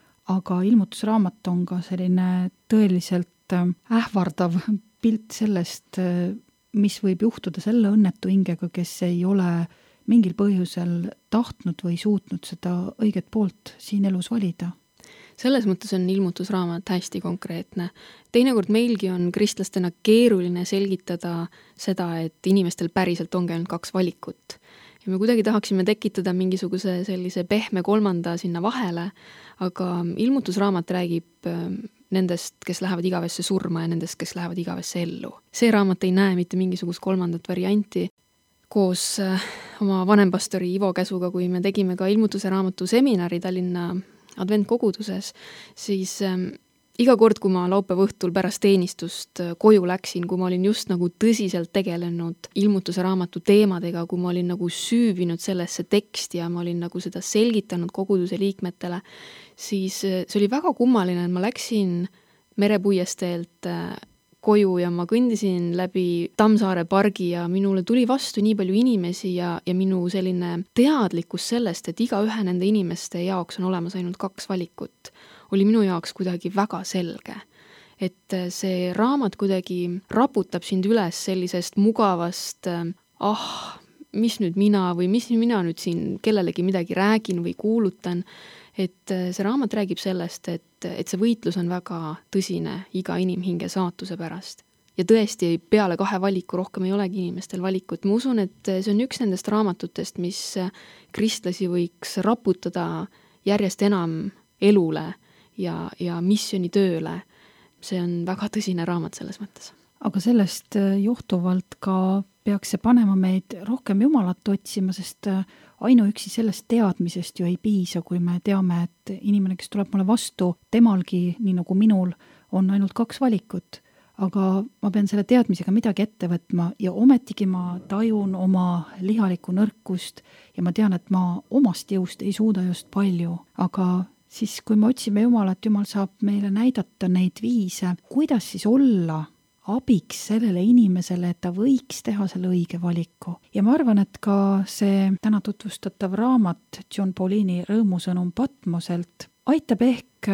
Aga ilmutusraamat on ka selline tõeliselt ähvardav pilt sellest, mis võib juhtuda selle õnnetu hingega, kes ei ole mingil põhjusel tahtnud või suutnud seda õiget poolt siin elus valida. Selles mõttes on ilmutusraamat hästi konkreetne. Teinekord meilgi on kristlastena keeruline selgitada seda, et inimestel päriselt ongi ainult kaks valikut. Ja me kuidagi tahaksime tekitada mingisuguse sellise pehme kolmanda sinna vahele, aga ilmutusraamat räägib nendest, kes lähevad igavesse surma ja nendest, kes lähevad igavesse ellu. See raamat ei näe mitte mingisugust kolmandat varianti. Koos oma vanempastori Ivo Käsuga, kui me tegime ka ilmutuse raamatu seminari Tallinna adventkoguduses, siis ähm, iga kord, kui ma laupäeva õhtul pärast teenistust koju läksin, kui ma olin just nagu tõsiselt tegelenud ilmutuse raamatu teemadega, kui ma olin nagu süüvinud sellesse teksti ja ma olin nagu seda selgitanud koguduse liikmetele, siis see oli väga kummaline, et ma läksin merepuiesteelt koju ja ma kõndisin läbi Tammsaare pargi ja minule tuli vastu nii palju inimesi ja, ja minu selline teadlikkus sellest, et iga ühe nende inimeste jaoks on olemas ainult kaks valikut, oli minu jaoks kuidagi väga selge. Et see raamat kuidagi raputab sind üles sellisest mugavast, ah, mis nüüd mina või mis mina nüüd siin kellelegi midagi räägin või kuulutan, et see raamat räägib sellest, et, et see võitlus on väga tõsine iga inimhinge saatuse pärast. Ja tõesti peale kahe valiku rohkem ei olegi inimestel valikut. Ma usun, et see on üks nendest raamatutest, mis kristlasi võiks raputada järjest enam elule ja, ja missioni tööle. See on väga tõsine raamat selles mõttes. Aga sellest johtuvalt ka peaks see panema meid rohkem Jumalat otsima, sest ainuüksi sellest teadmisest ju ei piisa, kui me teame, et inimene, kes tuleb mulle vastu, temalgi, nii nagu minul, on ainult kaks valikut. Aga ma pean selle teadmisega midagi ette võtma ja ometigi ma tajun oma lihalikku nõrkust ja ma tean, et ma omast jõust ei suuda just palju. Aga siis, kui me otsime Jumalat, Jumal saab meile näidata neid viise, kuidas siis olla abiks sellele inimesele, et ta võiks teha selle õige valiku. Ja ma arvan, et ka see täna tutvustatav raamat John Paulini Rõõmusõnum Patmoselt aitab ehk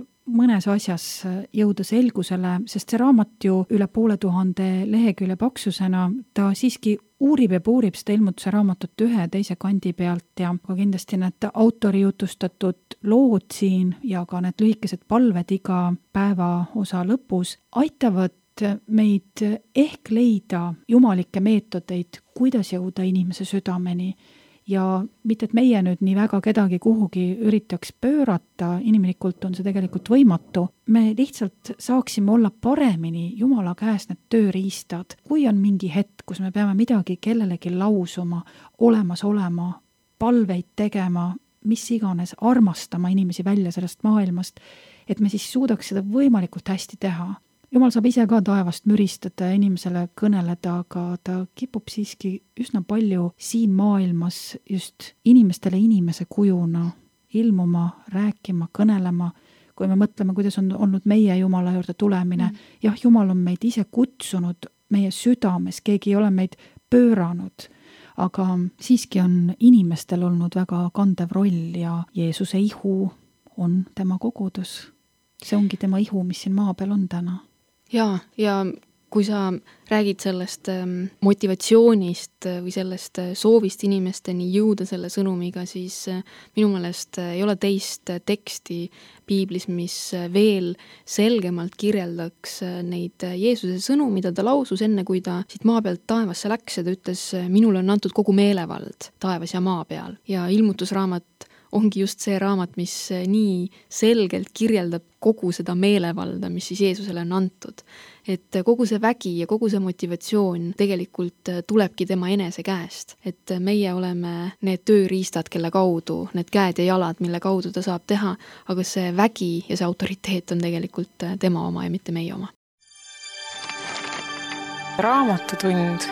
mõnes asjas jõuda selgusele, sest see raamat ju üle poole tuhande lehekülje paksusena, ta siiski uurib ja puurib seda ilmutuse raamatut ühe teise kandi pealt ja ka kindlasti need autori jutustatud lood siin ja ka need lühikesed palved iga päeva osa lõpus aitavad meid ehk leida jumalikke meetodeid, kuidas jõuda inimese südameni ja mitte, et meie nüüd nii väga kedagi kuhugi üritaks pöörata, inimlikult on see tegelikult võimatu. Me lihtsalt saaksime olla paremini Jumala käes need tööriistad, kui on mingi hetk, kus me peame midagi kellelegi lausuma, olemas olema, palveid tegema, mis iganes, armastama inimesi välja sellest maailmast, et me siis suudaks seda võimalikult hästi teha. Jumal saab ise ka taevast müristada ja inimesele kõneleda, aga ta kipub siiski üsna palju siin maailmas just inimestele inimese kujuna ilmuma, rääkima, kõnelema, kui me mõtleme, kuidas on olnud meie Jumala juurde tulemine. Mm. Jah, Jumal on meid ise kutsunud meie südames, keegi ei ole meid pööranud, aga siiski on inimestel olnud väga kandev roll ja Jeesuse ihu on tema kogudus. See ongi tema ihu, mis siin maa peal on täna. Jaa, ja kui sa räägid sellest motivatsioonist või sellest soovist inimesteni jõuda selle sõnumiga, siis minu meelest ei ole teist teksti piiblis, mis veel selgemalt kirjeldaks neid Jeesuse sõnu, mida ta lausus enne, kui ta siit maa pealt taevasse läks ja ta ütles, minule on antud kogu meelevald taevas ja maa peal. Ja ilmutusraamat ongi just see raamat, mis nii selgelt kirjeldab kogu seda meelevalda, mis siis Jeesusele on antud. Et kogu see vägi ja kogu see motivatsioon tegelikult tulebki tema enese käest. Et meie oleme need tööriistad, kelle kaudu, need käed ja jalad, mille kaudu ta saab teha, aga see vägi ja see autoriteet on tegelikult tema oma ja mitte meie oma. Raamatutund.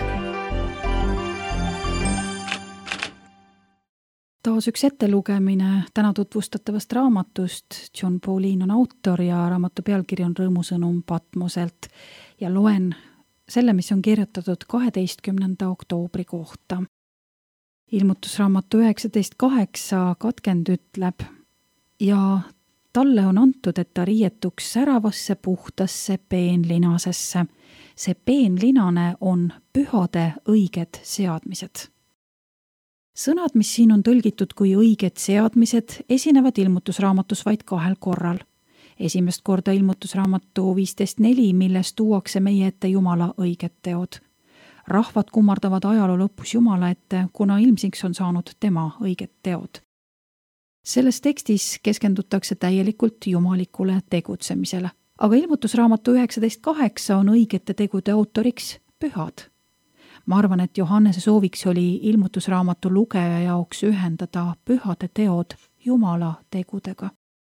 Taas üks ettelugemine täna tutvustatavast raamatust. John Pauline on autor ja raamatu pealkiri on Rõõmusõnum Patmoselt ja loen selle, mis on kirjutatud kaheteistkümnenda oktoobri kohta. Ilmutusraamatu üheksateist kaheksa katkend ütleb ja talle on antud, et ta riietuks säravasse puhtasse peenlinasesse. See peenlinane on pühade õiged seadmised. Sõnad, mis siin on tõlgitud kui õiged seadmised, esinevad ilmutusraamatus vaid kahel korral. Esimest korda ilmutusraamatu viisteist neli, milles tuuakse meie ette Jumala õiged teod. Rahvad kummardavad ajaloo lõpus Jumala ette, kuna ilmsiks on saanud tema õiged teod. Selles tekstis keskendutakse täielikult jumalikule tegutsemisele, aga ilmutusraamatu üheksateist kaheksa on õigete tegude autoriks pühad. Ma arvan, et Johannese sooviks oli ilmutusraamatu lugeja jaoks ühendada pühade teod Jumala tegudega.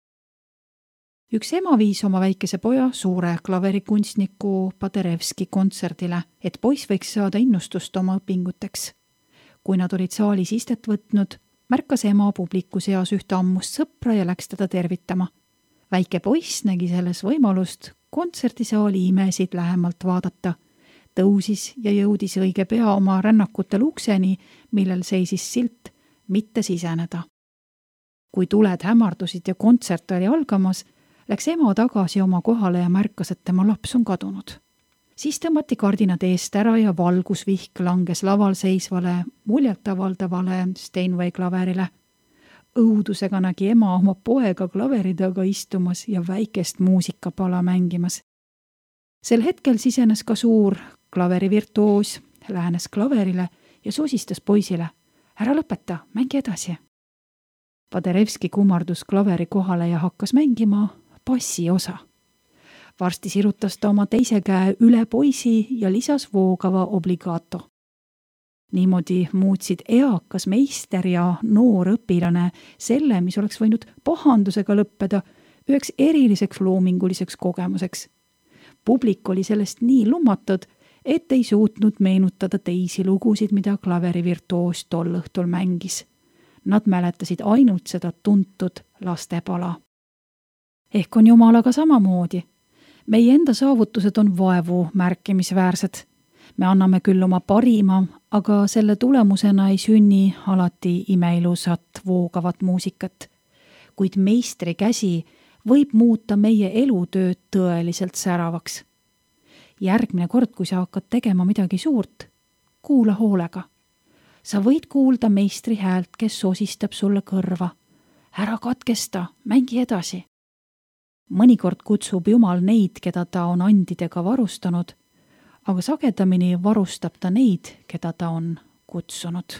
Üks ema viis oma väikese poja suure klaverikunstniku Paderewski kontserdile, et poiss võiks saada innustust oma õpinguteks. Kui nad olid saalis istet võtnud, märkas ema publiku seas ühte ammust sõpra ja läks teda tervitama. Väike poiss nägi selles võimalust kontserdisaali imesid lähemalt vaadata. Tõusis ja jõudis õige pea oma rännakutel ukseni, millel seisis silt mitte siseneda. Kui tuled hämardusid ja kontsert oli algamas, läks ema tagasi oma kohale ja märkas, et tema laps on kadunud. Siis tõmmati kardinad eest ära ja valgusvihk langes laval seisvale, muljetavaldavale Steinway klaverile. Õudusega nägi ema oma poega klaveri taga istumas ja väikest muusikapala mängimas. Sel hetkel sisenes ka suur klaverivirtuoos, lähenes klaverile ja sosistas poisile. Ära lõpeta, mängi edasi. Paderewski kummardus klaveri kohale ja hakkas mängima passi osa. Varsti sirutas ta oma teise käe üle poisi ja lisas voogava obligato. Niimoodi muutsid eakas meister ja noor õpilane selle, mis oleks võinud pahandusega lõppeda, üheks eriliseks loominguliseks kogemuseks. Publik oli sellest nii lummatud, et ei suutnud meenutada teisi lugusid, mida klaverivirtuoos tol õhtul mängis. Nad mäletasid ainult seda tuntud lastepala. Ehk on Jumalaga samamoodi. Meie enda saavutused on vaevu märkimisväärsed. Me anname küll oma parima, aga selle tulemusena ei sünni alati imeilusat voogavat muusikat. Kuid meistri käsi võib muuta meie elutööd tõeliselt säravaks. Järgmine kord, kui sa hakkad tegema midagi suurt, kuula hoolega. Sa võid kuulda meistri häält, kes sosistab sulle kõrva. Ära katkesta, mängi edasi. Mõnikord kutsub Jumal neid, keda ta on andidega varustanud, aga sagedamini varustab ta neid, keda ta on kutsunud.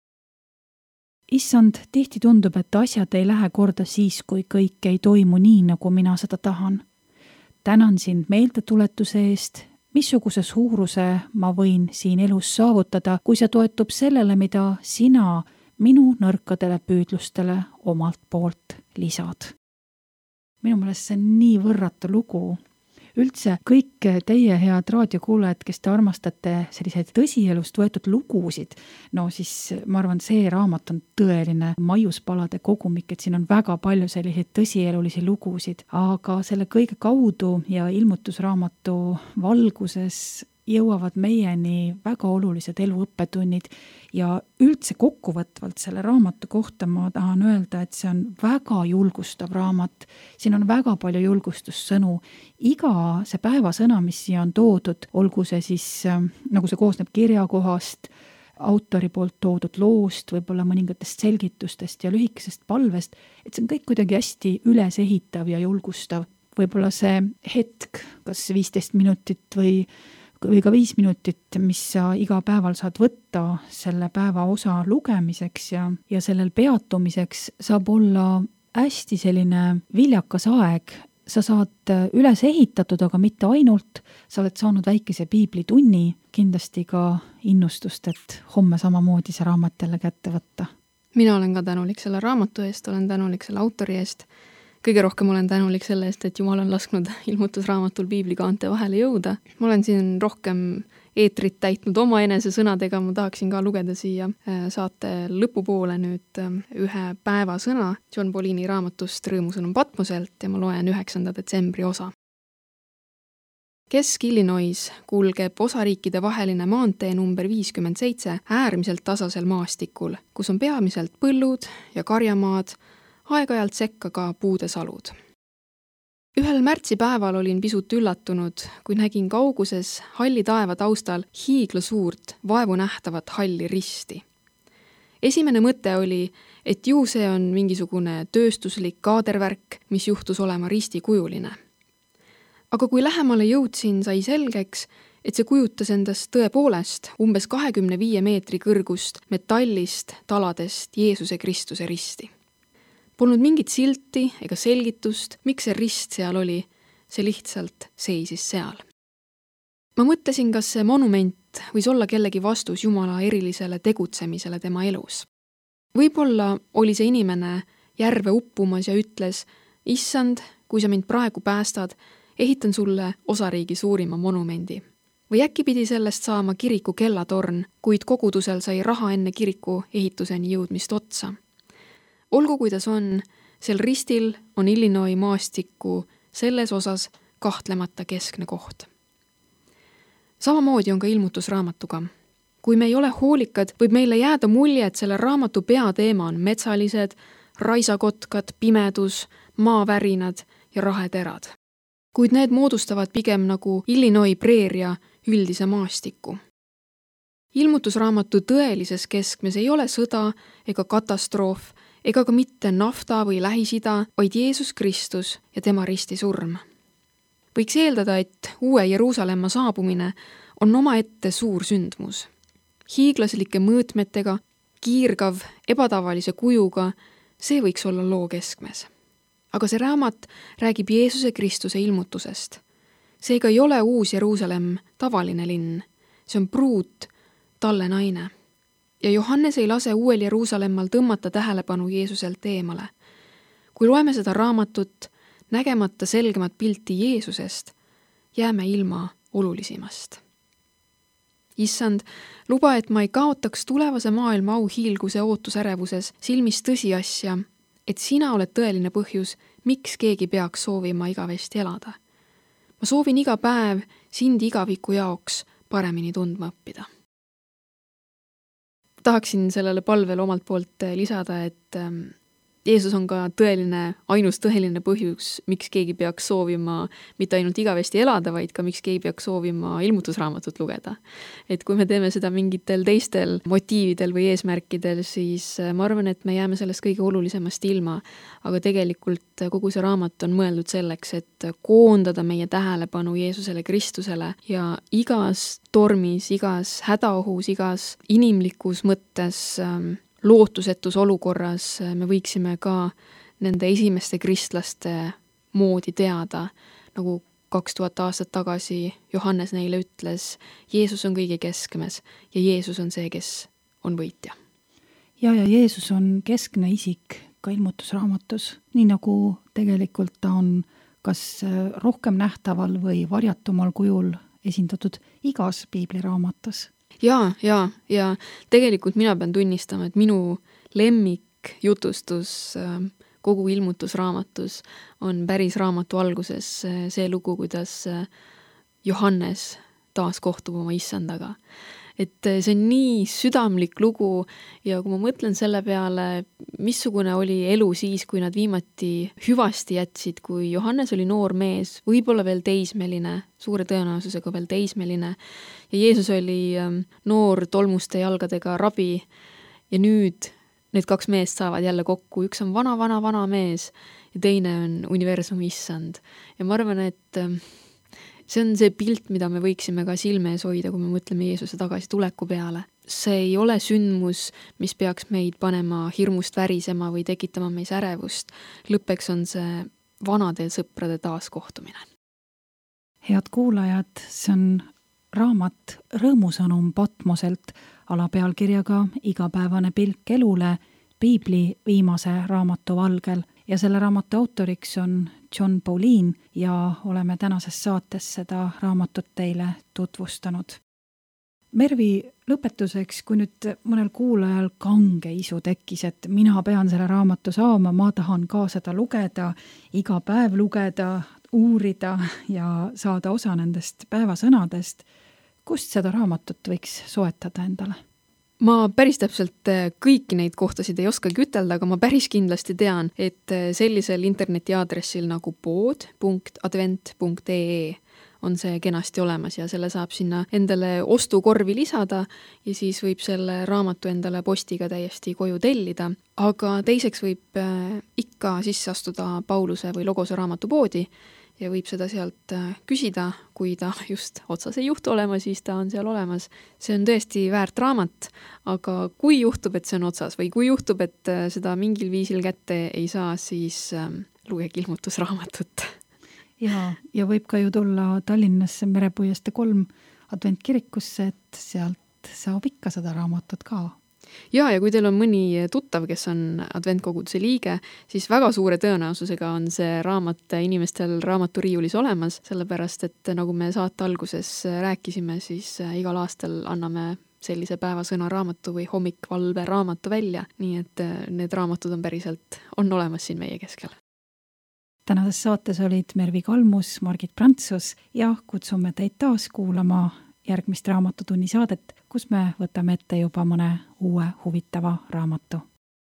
Issand, tihti tundub, et asjad ei lähe korda siis, kui kõik ei toimu nii, nagu mina seda tahan. Tänan sind meeldetuletuse eest, missuguse suuruse ma võin siin elus saavutada, kui see toetub sellele, mida sina minu nõrkadele püüdlustele omalt poolt lisad. Minu meelest see on nii võrratu lugu. Üldse kõik teie head raadiokuulajad, kes te armastate selliseid tõsielust võetud lugusid, no siis ma arvan, see raamat on tõeline maiuspalade kogumik, et siin on väga palju selliseid tõsielulisi lugusid, aga selle kõige kaudu ja ilmutusraamatu valguses jõuavad meieni väga olulised eluõppetunnid ja üldse kokkuvõtvalt selle raamatu kohta ma tahan öelda, et see on väga julgustav raamat. Siin on väga palju julgustussõnu. Iga see päevasõna, mis siia on toodud, olgu see siis, nagu see koosneb kirjakohast, autori poolt toodud loost, võib-olla mõningatest selgitustest ja lühikesest palvest, et see on kõik kuidagi hästi ülesehitav ja julgustav. Võib-olla see hetk, kas viisteist minutit või või ka viis minutit, mis sa iga päeval saad võtta selle päeva osa lugemiseks ja, ja sellel peatumiseks saab olla hästi selline viljakas aeg. Sa saad üles ehitatud, aga mitte ainult. Sa oled saanud väikese piiblitunni, kindlasti ka innustust, et homme samamoodi see raamat jälle kätte võtta. Mina olen ka tänulik selle raamatu eest, olen tänulik selle autori eest. kõige rohkem olen tänulik selle eest, et Jumal on lasknud ilmutusraamatul piiblikaante vahele jõuda. Ma olen siin rohkem eetrit täitnud oma enese sõnadega, ma tahaksin ka lugeda siia saate lõpupoole nüüd ühe päevasõna John Paulini raamatust Rõõmusõnum Patmoselt ja ma loen üheksanda detsembri osa. Kesk-Illinois kulgeb osariikide vaheline maantee number viiskümmend seitse äärmiselt tasasel maastikul, kus on peamiselt põllud ja karjamaad, aeg-ajalt sekka ka puudesalud. Ühel märtsipäeval olin pisut üllatunud, kui nägin kauguses halli taeva taustal hiigla suurt, vaevu nähtavat halli risti. Esimene mõte oli, et ju see on mingisugune tööstuslik kaadervärk, mis juhtus olema ristikujuline. Aga kui lähemale jõudsin, sai selgeks, et see kujutas endast tõepoolest umbes kahekümne viie meetri kõrgust metallist taladest Jeesuse Kristuse risti. Polnud mingit silti ega selgitust, miks see rist seal oli, see lihtsalt seisis seal. Ma mõtlesin, kas see monument võis olla kellegi vastus Jumala erilisele tegutsemisele tema elus. Võib-olla oli see inimene järve uppumas ja ütles, issand, kui sa mind praegu päästad, ehitan sulle osariigi suurima monumendi. Või äkki pidi sellest saama kiriku kellatorn, kuid kogudusel sai raha enne kiriku ehituseni jõudmist otsa. Olgu kuidas on, sel ristil on Illinois maastiku selles osas kahtlemata keskne koht. Samamoodi on ka ilmutusraamatuga. Kui me ei ole hoolikad, võib meile jääda mulje, et selle raamatu peateema on metsalised, raisakotkad, pimedus, maavärinad ja raheterad. Kuid need moodustavad pigem nagu Illinois preeria üldise maastiku. Ilmutusraamatu tõelises keskmes ei ole sõda ega katastroof, ega ka mitte nafta või Lähis-Ida, vaid Jeesus Kristus ja tema ristisurm. Võiks eeldada, et uue Jeruusalemma saabumine on omaette suur sündmus. Hiiglaslike mõõtmetega, kiirgav, ebatavalise kujuga, see võiks olla loo keskmes. Aga see raamat räägib Jeesuse Kristuse ilmutusest. Seega ei ole uus Jeruusalemm tavaline linn. See on pruut, talle naine. Ja Johannes ei lase uuel Jeruusalemmal tõmmata tähelepanu Jeesuselt eemale. Kui loeme seda raamatut, nägemata selgemat pilti Jeesusest, jääme ilma olulisimast. Issand, luba, et ma ei kaotaks tulevase maailma auhiilguse ootusärevuses silmist tõsiasja, et sina oled tõeline põhjus, miks keegi peaks soovima igavesti elada. Ma soovin iga päev sind igaviku jaoks paremini tundma õppida. Tahaksin sellele palvele omalt poolt lisada, et Jeesus on ka tõeline, ainus tõeline põhjus, miks keegi peaks soovima mitte ainult igavesti elada, vaid ka miks keegi peaks soovima ilmutusraamatut lugeda. Et kui me teeme seda mingitel teistel motiividel või eesmärkidel, siis ma arvan, et me jääme sellest kõige olulisemast ilma. Aga tegelikult kogu see raamat on mõeldud selleks, et koondada meie tähelepanu Jeesusele Kristusele ja igas tormis, igas hädaohus, igas inimlikus mõttes lootusetus olukorras me võiksime ka nende esimeste kristlaste moodi teada, nagu kaks tuhat aastat tagasi Johannes neile ütles, Jeesus on kõige keskmes ja Jeesus on see, kes on võitja. Ja, ja Jeesus on keskne isik ka ilmutusraamatus, nii nagu tegelikult ta on kas rohkem nähtaval või varjatumal kujul esindatud igas piibliraamatus. Ja, ja, ja tegelikult mina pean tunnistama, et minu lemmik jutustus kogu ilmutusraamatus on päris raamatu alguses see lugu, kuidas Johannes taas kohtub oma issandaga. Et see on nii südamlik lugu ja kui ma mõtlen selle peale, missugune oli elu siis, kui nad viimati hüvasti jätsid, kui Johannes oli noor mees, võib-olla veel teismeline, suure tõenäosusega veel teismeline ja Jeesus oli noor tolmuste jalgadega rabi ja nüüd need kaks meest saavad jälle kokku, üks on vana, vana, vana mees ja teine on universumi issand ja ma arvan, et see on see pilt, mida me võiksime ka silme ees hoida, kui me mõtleme Jeesuse tagasi tuleku peale. See ei ole sündmus, mis peaks meid panema hirmust värisema või tekitama meis ärevust. Lõppeks on see vanade sõprade taaskohtumine. Head kuulajad, see on raamat Rõõmusõnum Patmoselt alapealkirjaga Igapäevane pilk elule piibli viimase raamatu valgel ja selle raamatu autoriks on John Pauline ja oleme tänases saates seda raamatut teile tutvustanud. Mervi, lõpetuseks, kui nüüd mõnel kuulajal kange isu tekkis, et mina pean selle raamatu saama, ma tahan ka seda lugeda, iga päev lugeda, uurida ja saada osa nendest päevasõnadest, kust seda raamatut võiks soetada endale? Ma päris täpselt kõiki neid kohtasid ei oskagi ütelda, aga ma päris kindlasti tean, et sellisel internetiaadressil nagu pood punkt advent punkt ee on see kenasti olemas ja selle saab sinna endale ostukorvi lisada ja siis võib selle raamatu endale postiga täiesti koju tellida. Aga teiseks võib ikka sisse astuda Pauluse või Logose raamatupoodi ja võib seda sealt küsida, kui ta just otsas ei juhtu olema, siis ta on seal olemas. See on tõesti väärt raamat, aga kui juhtub, et see on otsas või kui juhtub, et seda mingil viisil kätte ei saa, siis lugege ilmutusraamatut. Ja, ja võib ka ju tulla Tallinnasse Merepuieste kolm adventkirikusse, et sealt saab ikka seda raamatut ka. Ja, ja kui teil on mõni tuttav, kes on adventkoguduse liige, siis väga suure tõenäosusega on see raamat inimestel raamaturiiulis olemas, sellepärast et nagu me saate alguses rääkisime, siis igal aastal anname sellise päevasõna raamatu või hommikvalve raamatu välja, nii et need raamatud on päriselt, on olemas siin meie keskel. Tänases saates olid Mervi Kalmus, Margit Prantsus ja kutsume teid taas kuulama järgmist raamatutunni saadet, kus me võtame ette juba mõne uue huvitava raamatu.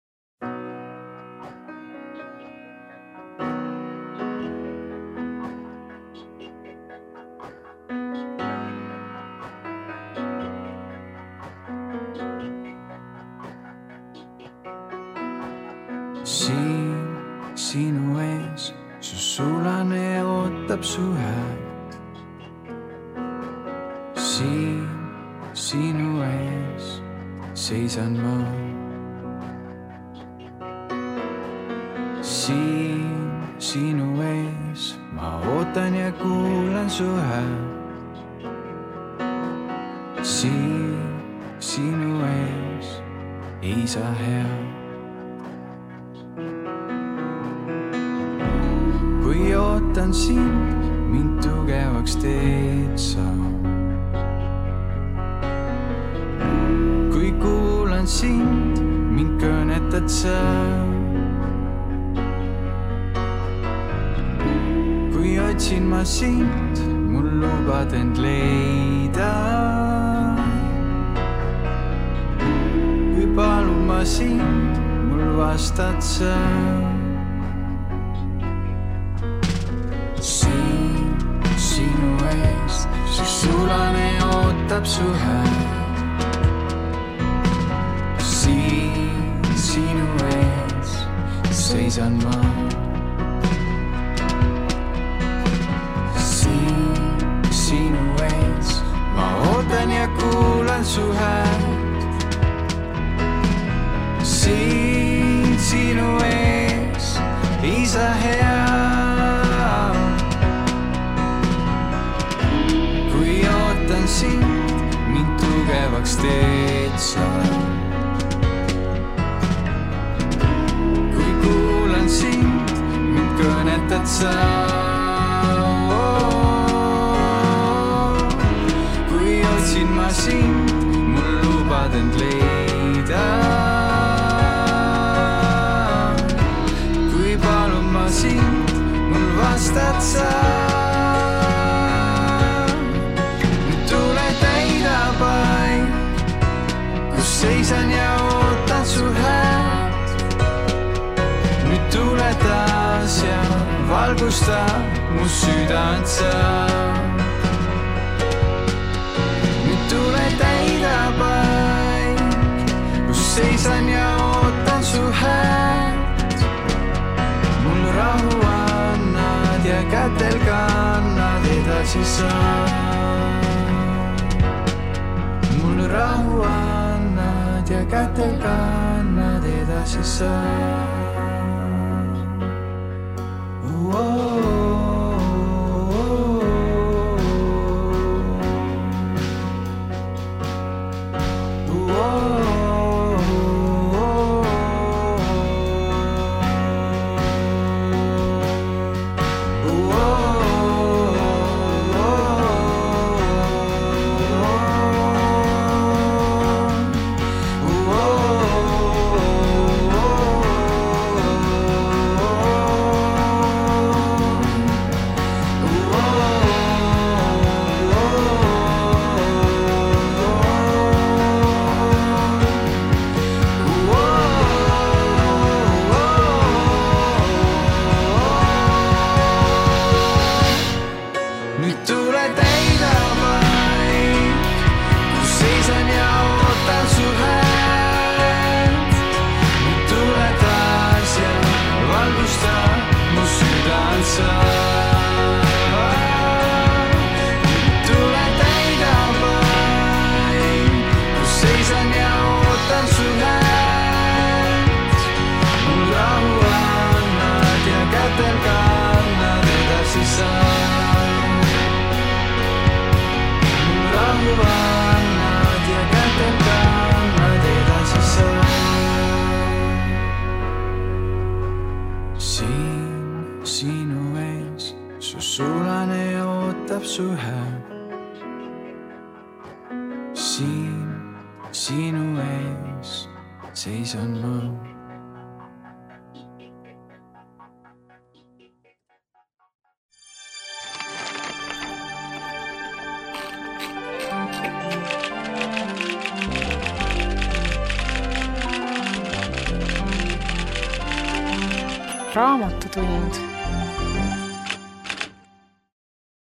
Siin sinu ees su sulane ootab su häält. Siin sinu ees seisan ma. Siin sinu ees ma ootan ja kuulan su häält. Siin sinu ees Isa hea. Kui ootan sind, mind tugevaks teed sa. Kui kuulan sind, mind kõnetad sa. Kui otsin ma sind, mul lubad end leida. Kui palun ma sind, mul vastad sa. Siin sinu ees su sulane ootab su häält. Siin sinu ees seisan ma. Siin sinu ees ma ootan ja kuulan su häält. Siin sinu ees Isa hea. Sind, mind tugevaks teed sa. Kui kuulan sind, mind kõnetad sa. Kui otsin ma sind, mul lubad end leida. Kui palun ma sind, mul vastad sa. Seisan ja ootan su häält. Nüüd tule taas ja valgusta mu südant sa. Nüüd tule täida paik, kus seisan ja ootan su häält. Mul rahu annad ja kätel kannad edasi sa. Mul rahu annad ja kätel kannad edasi sa. siin sinu ees seisan ma. Raamatutund.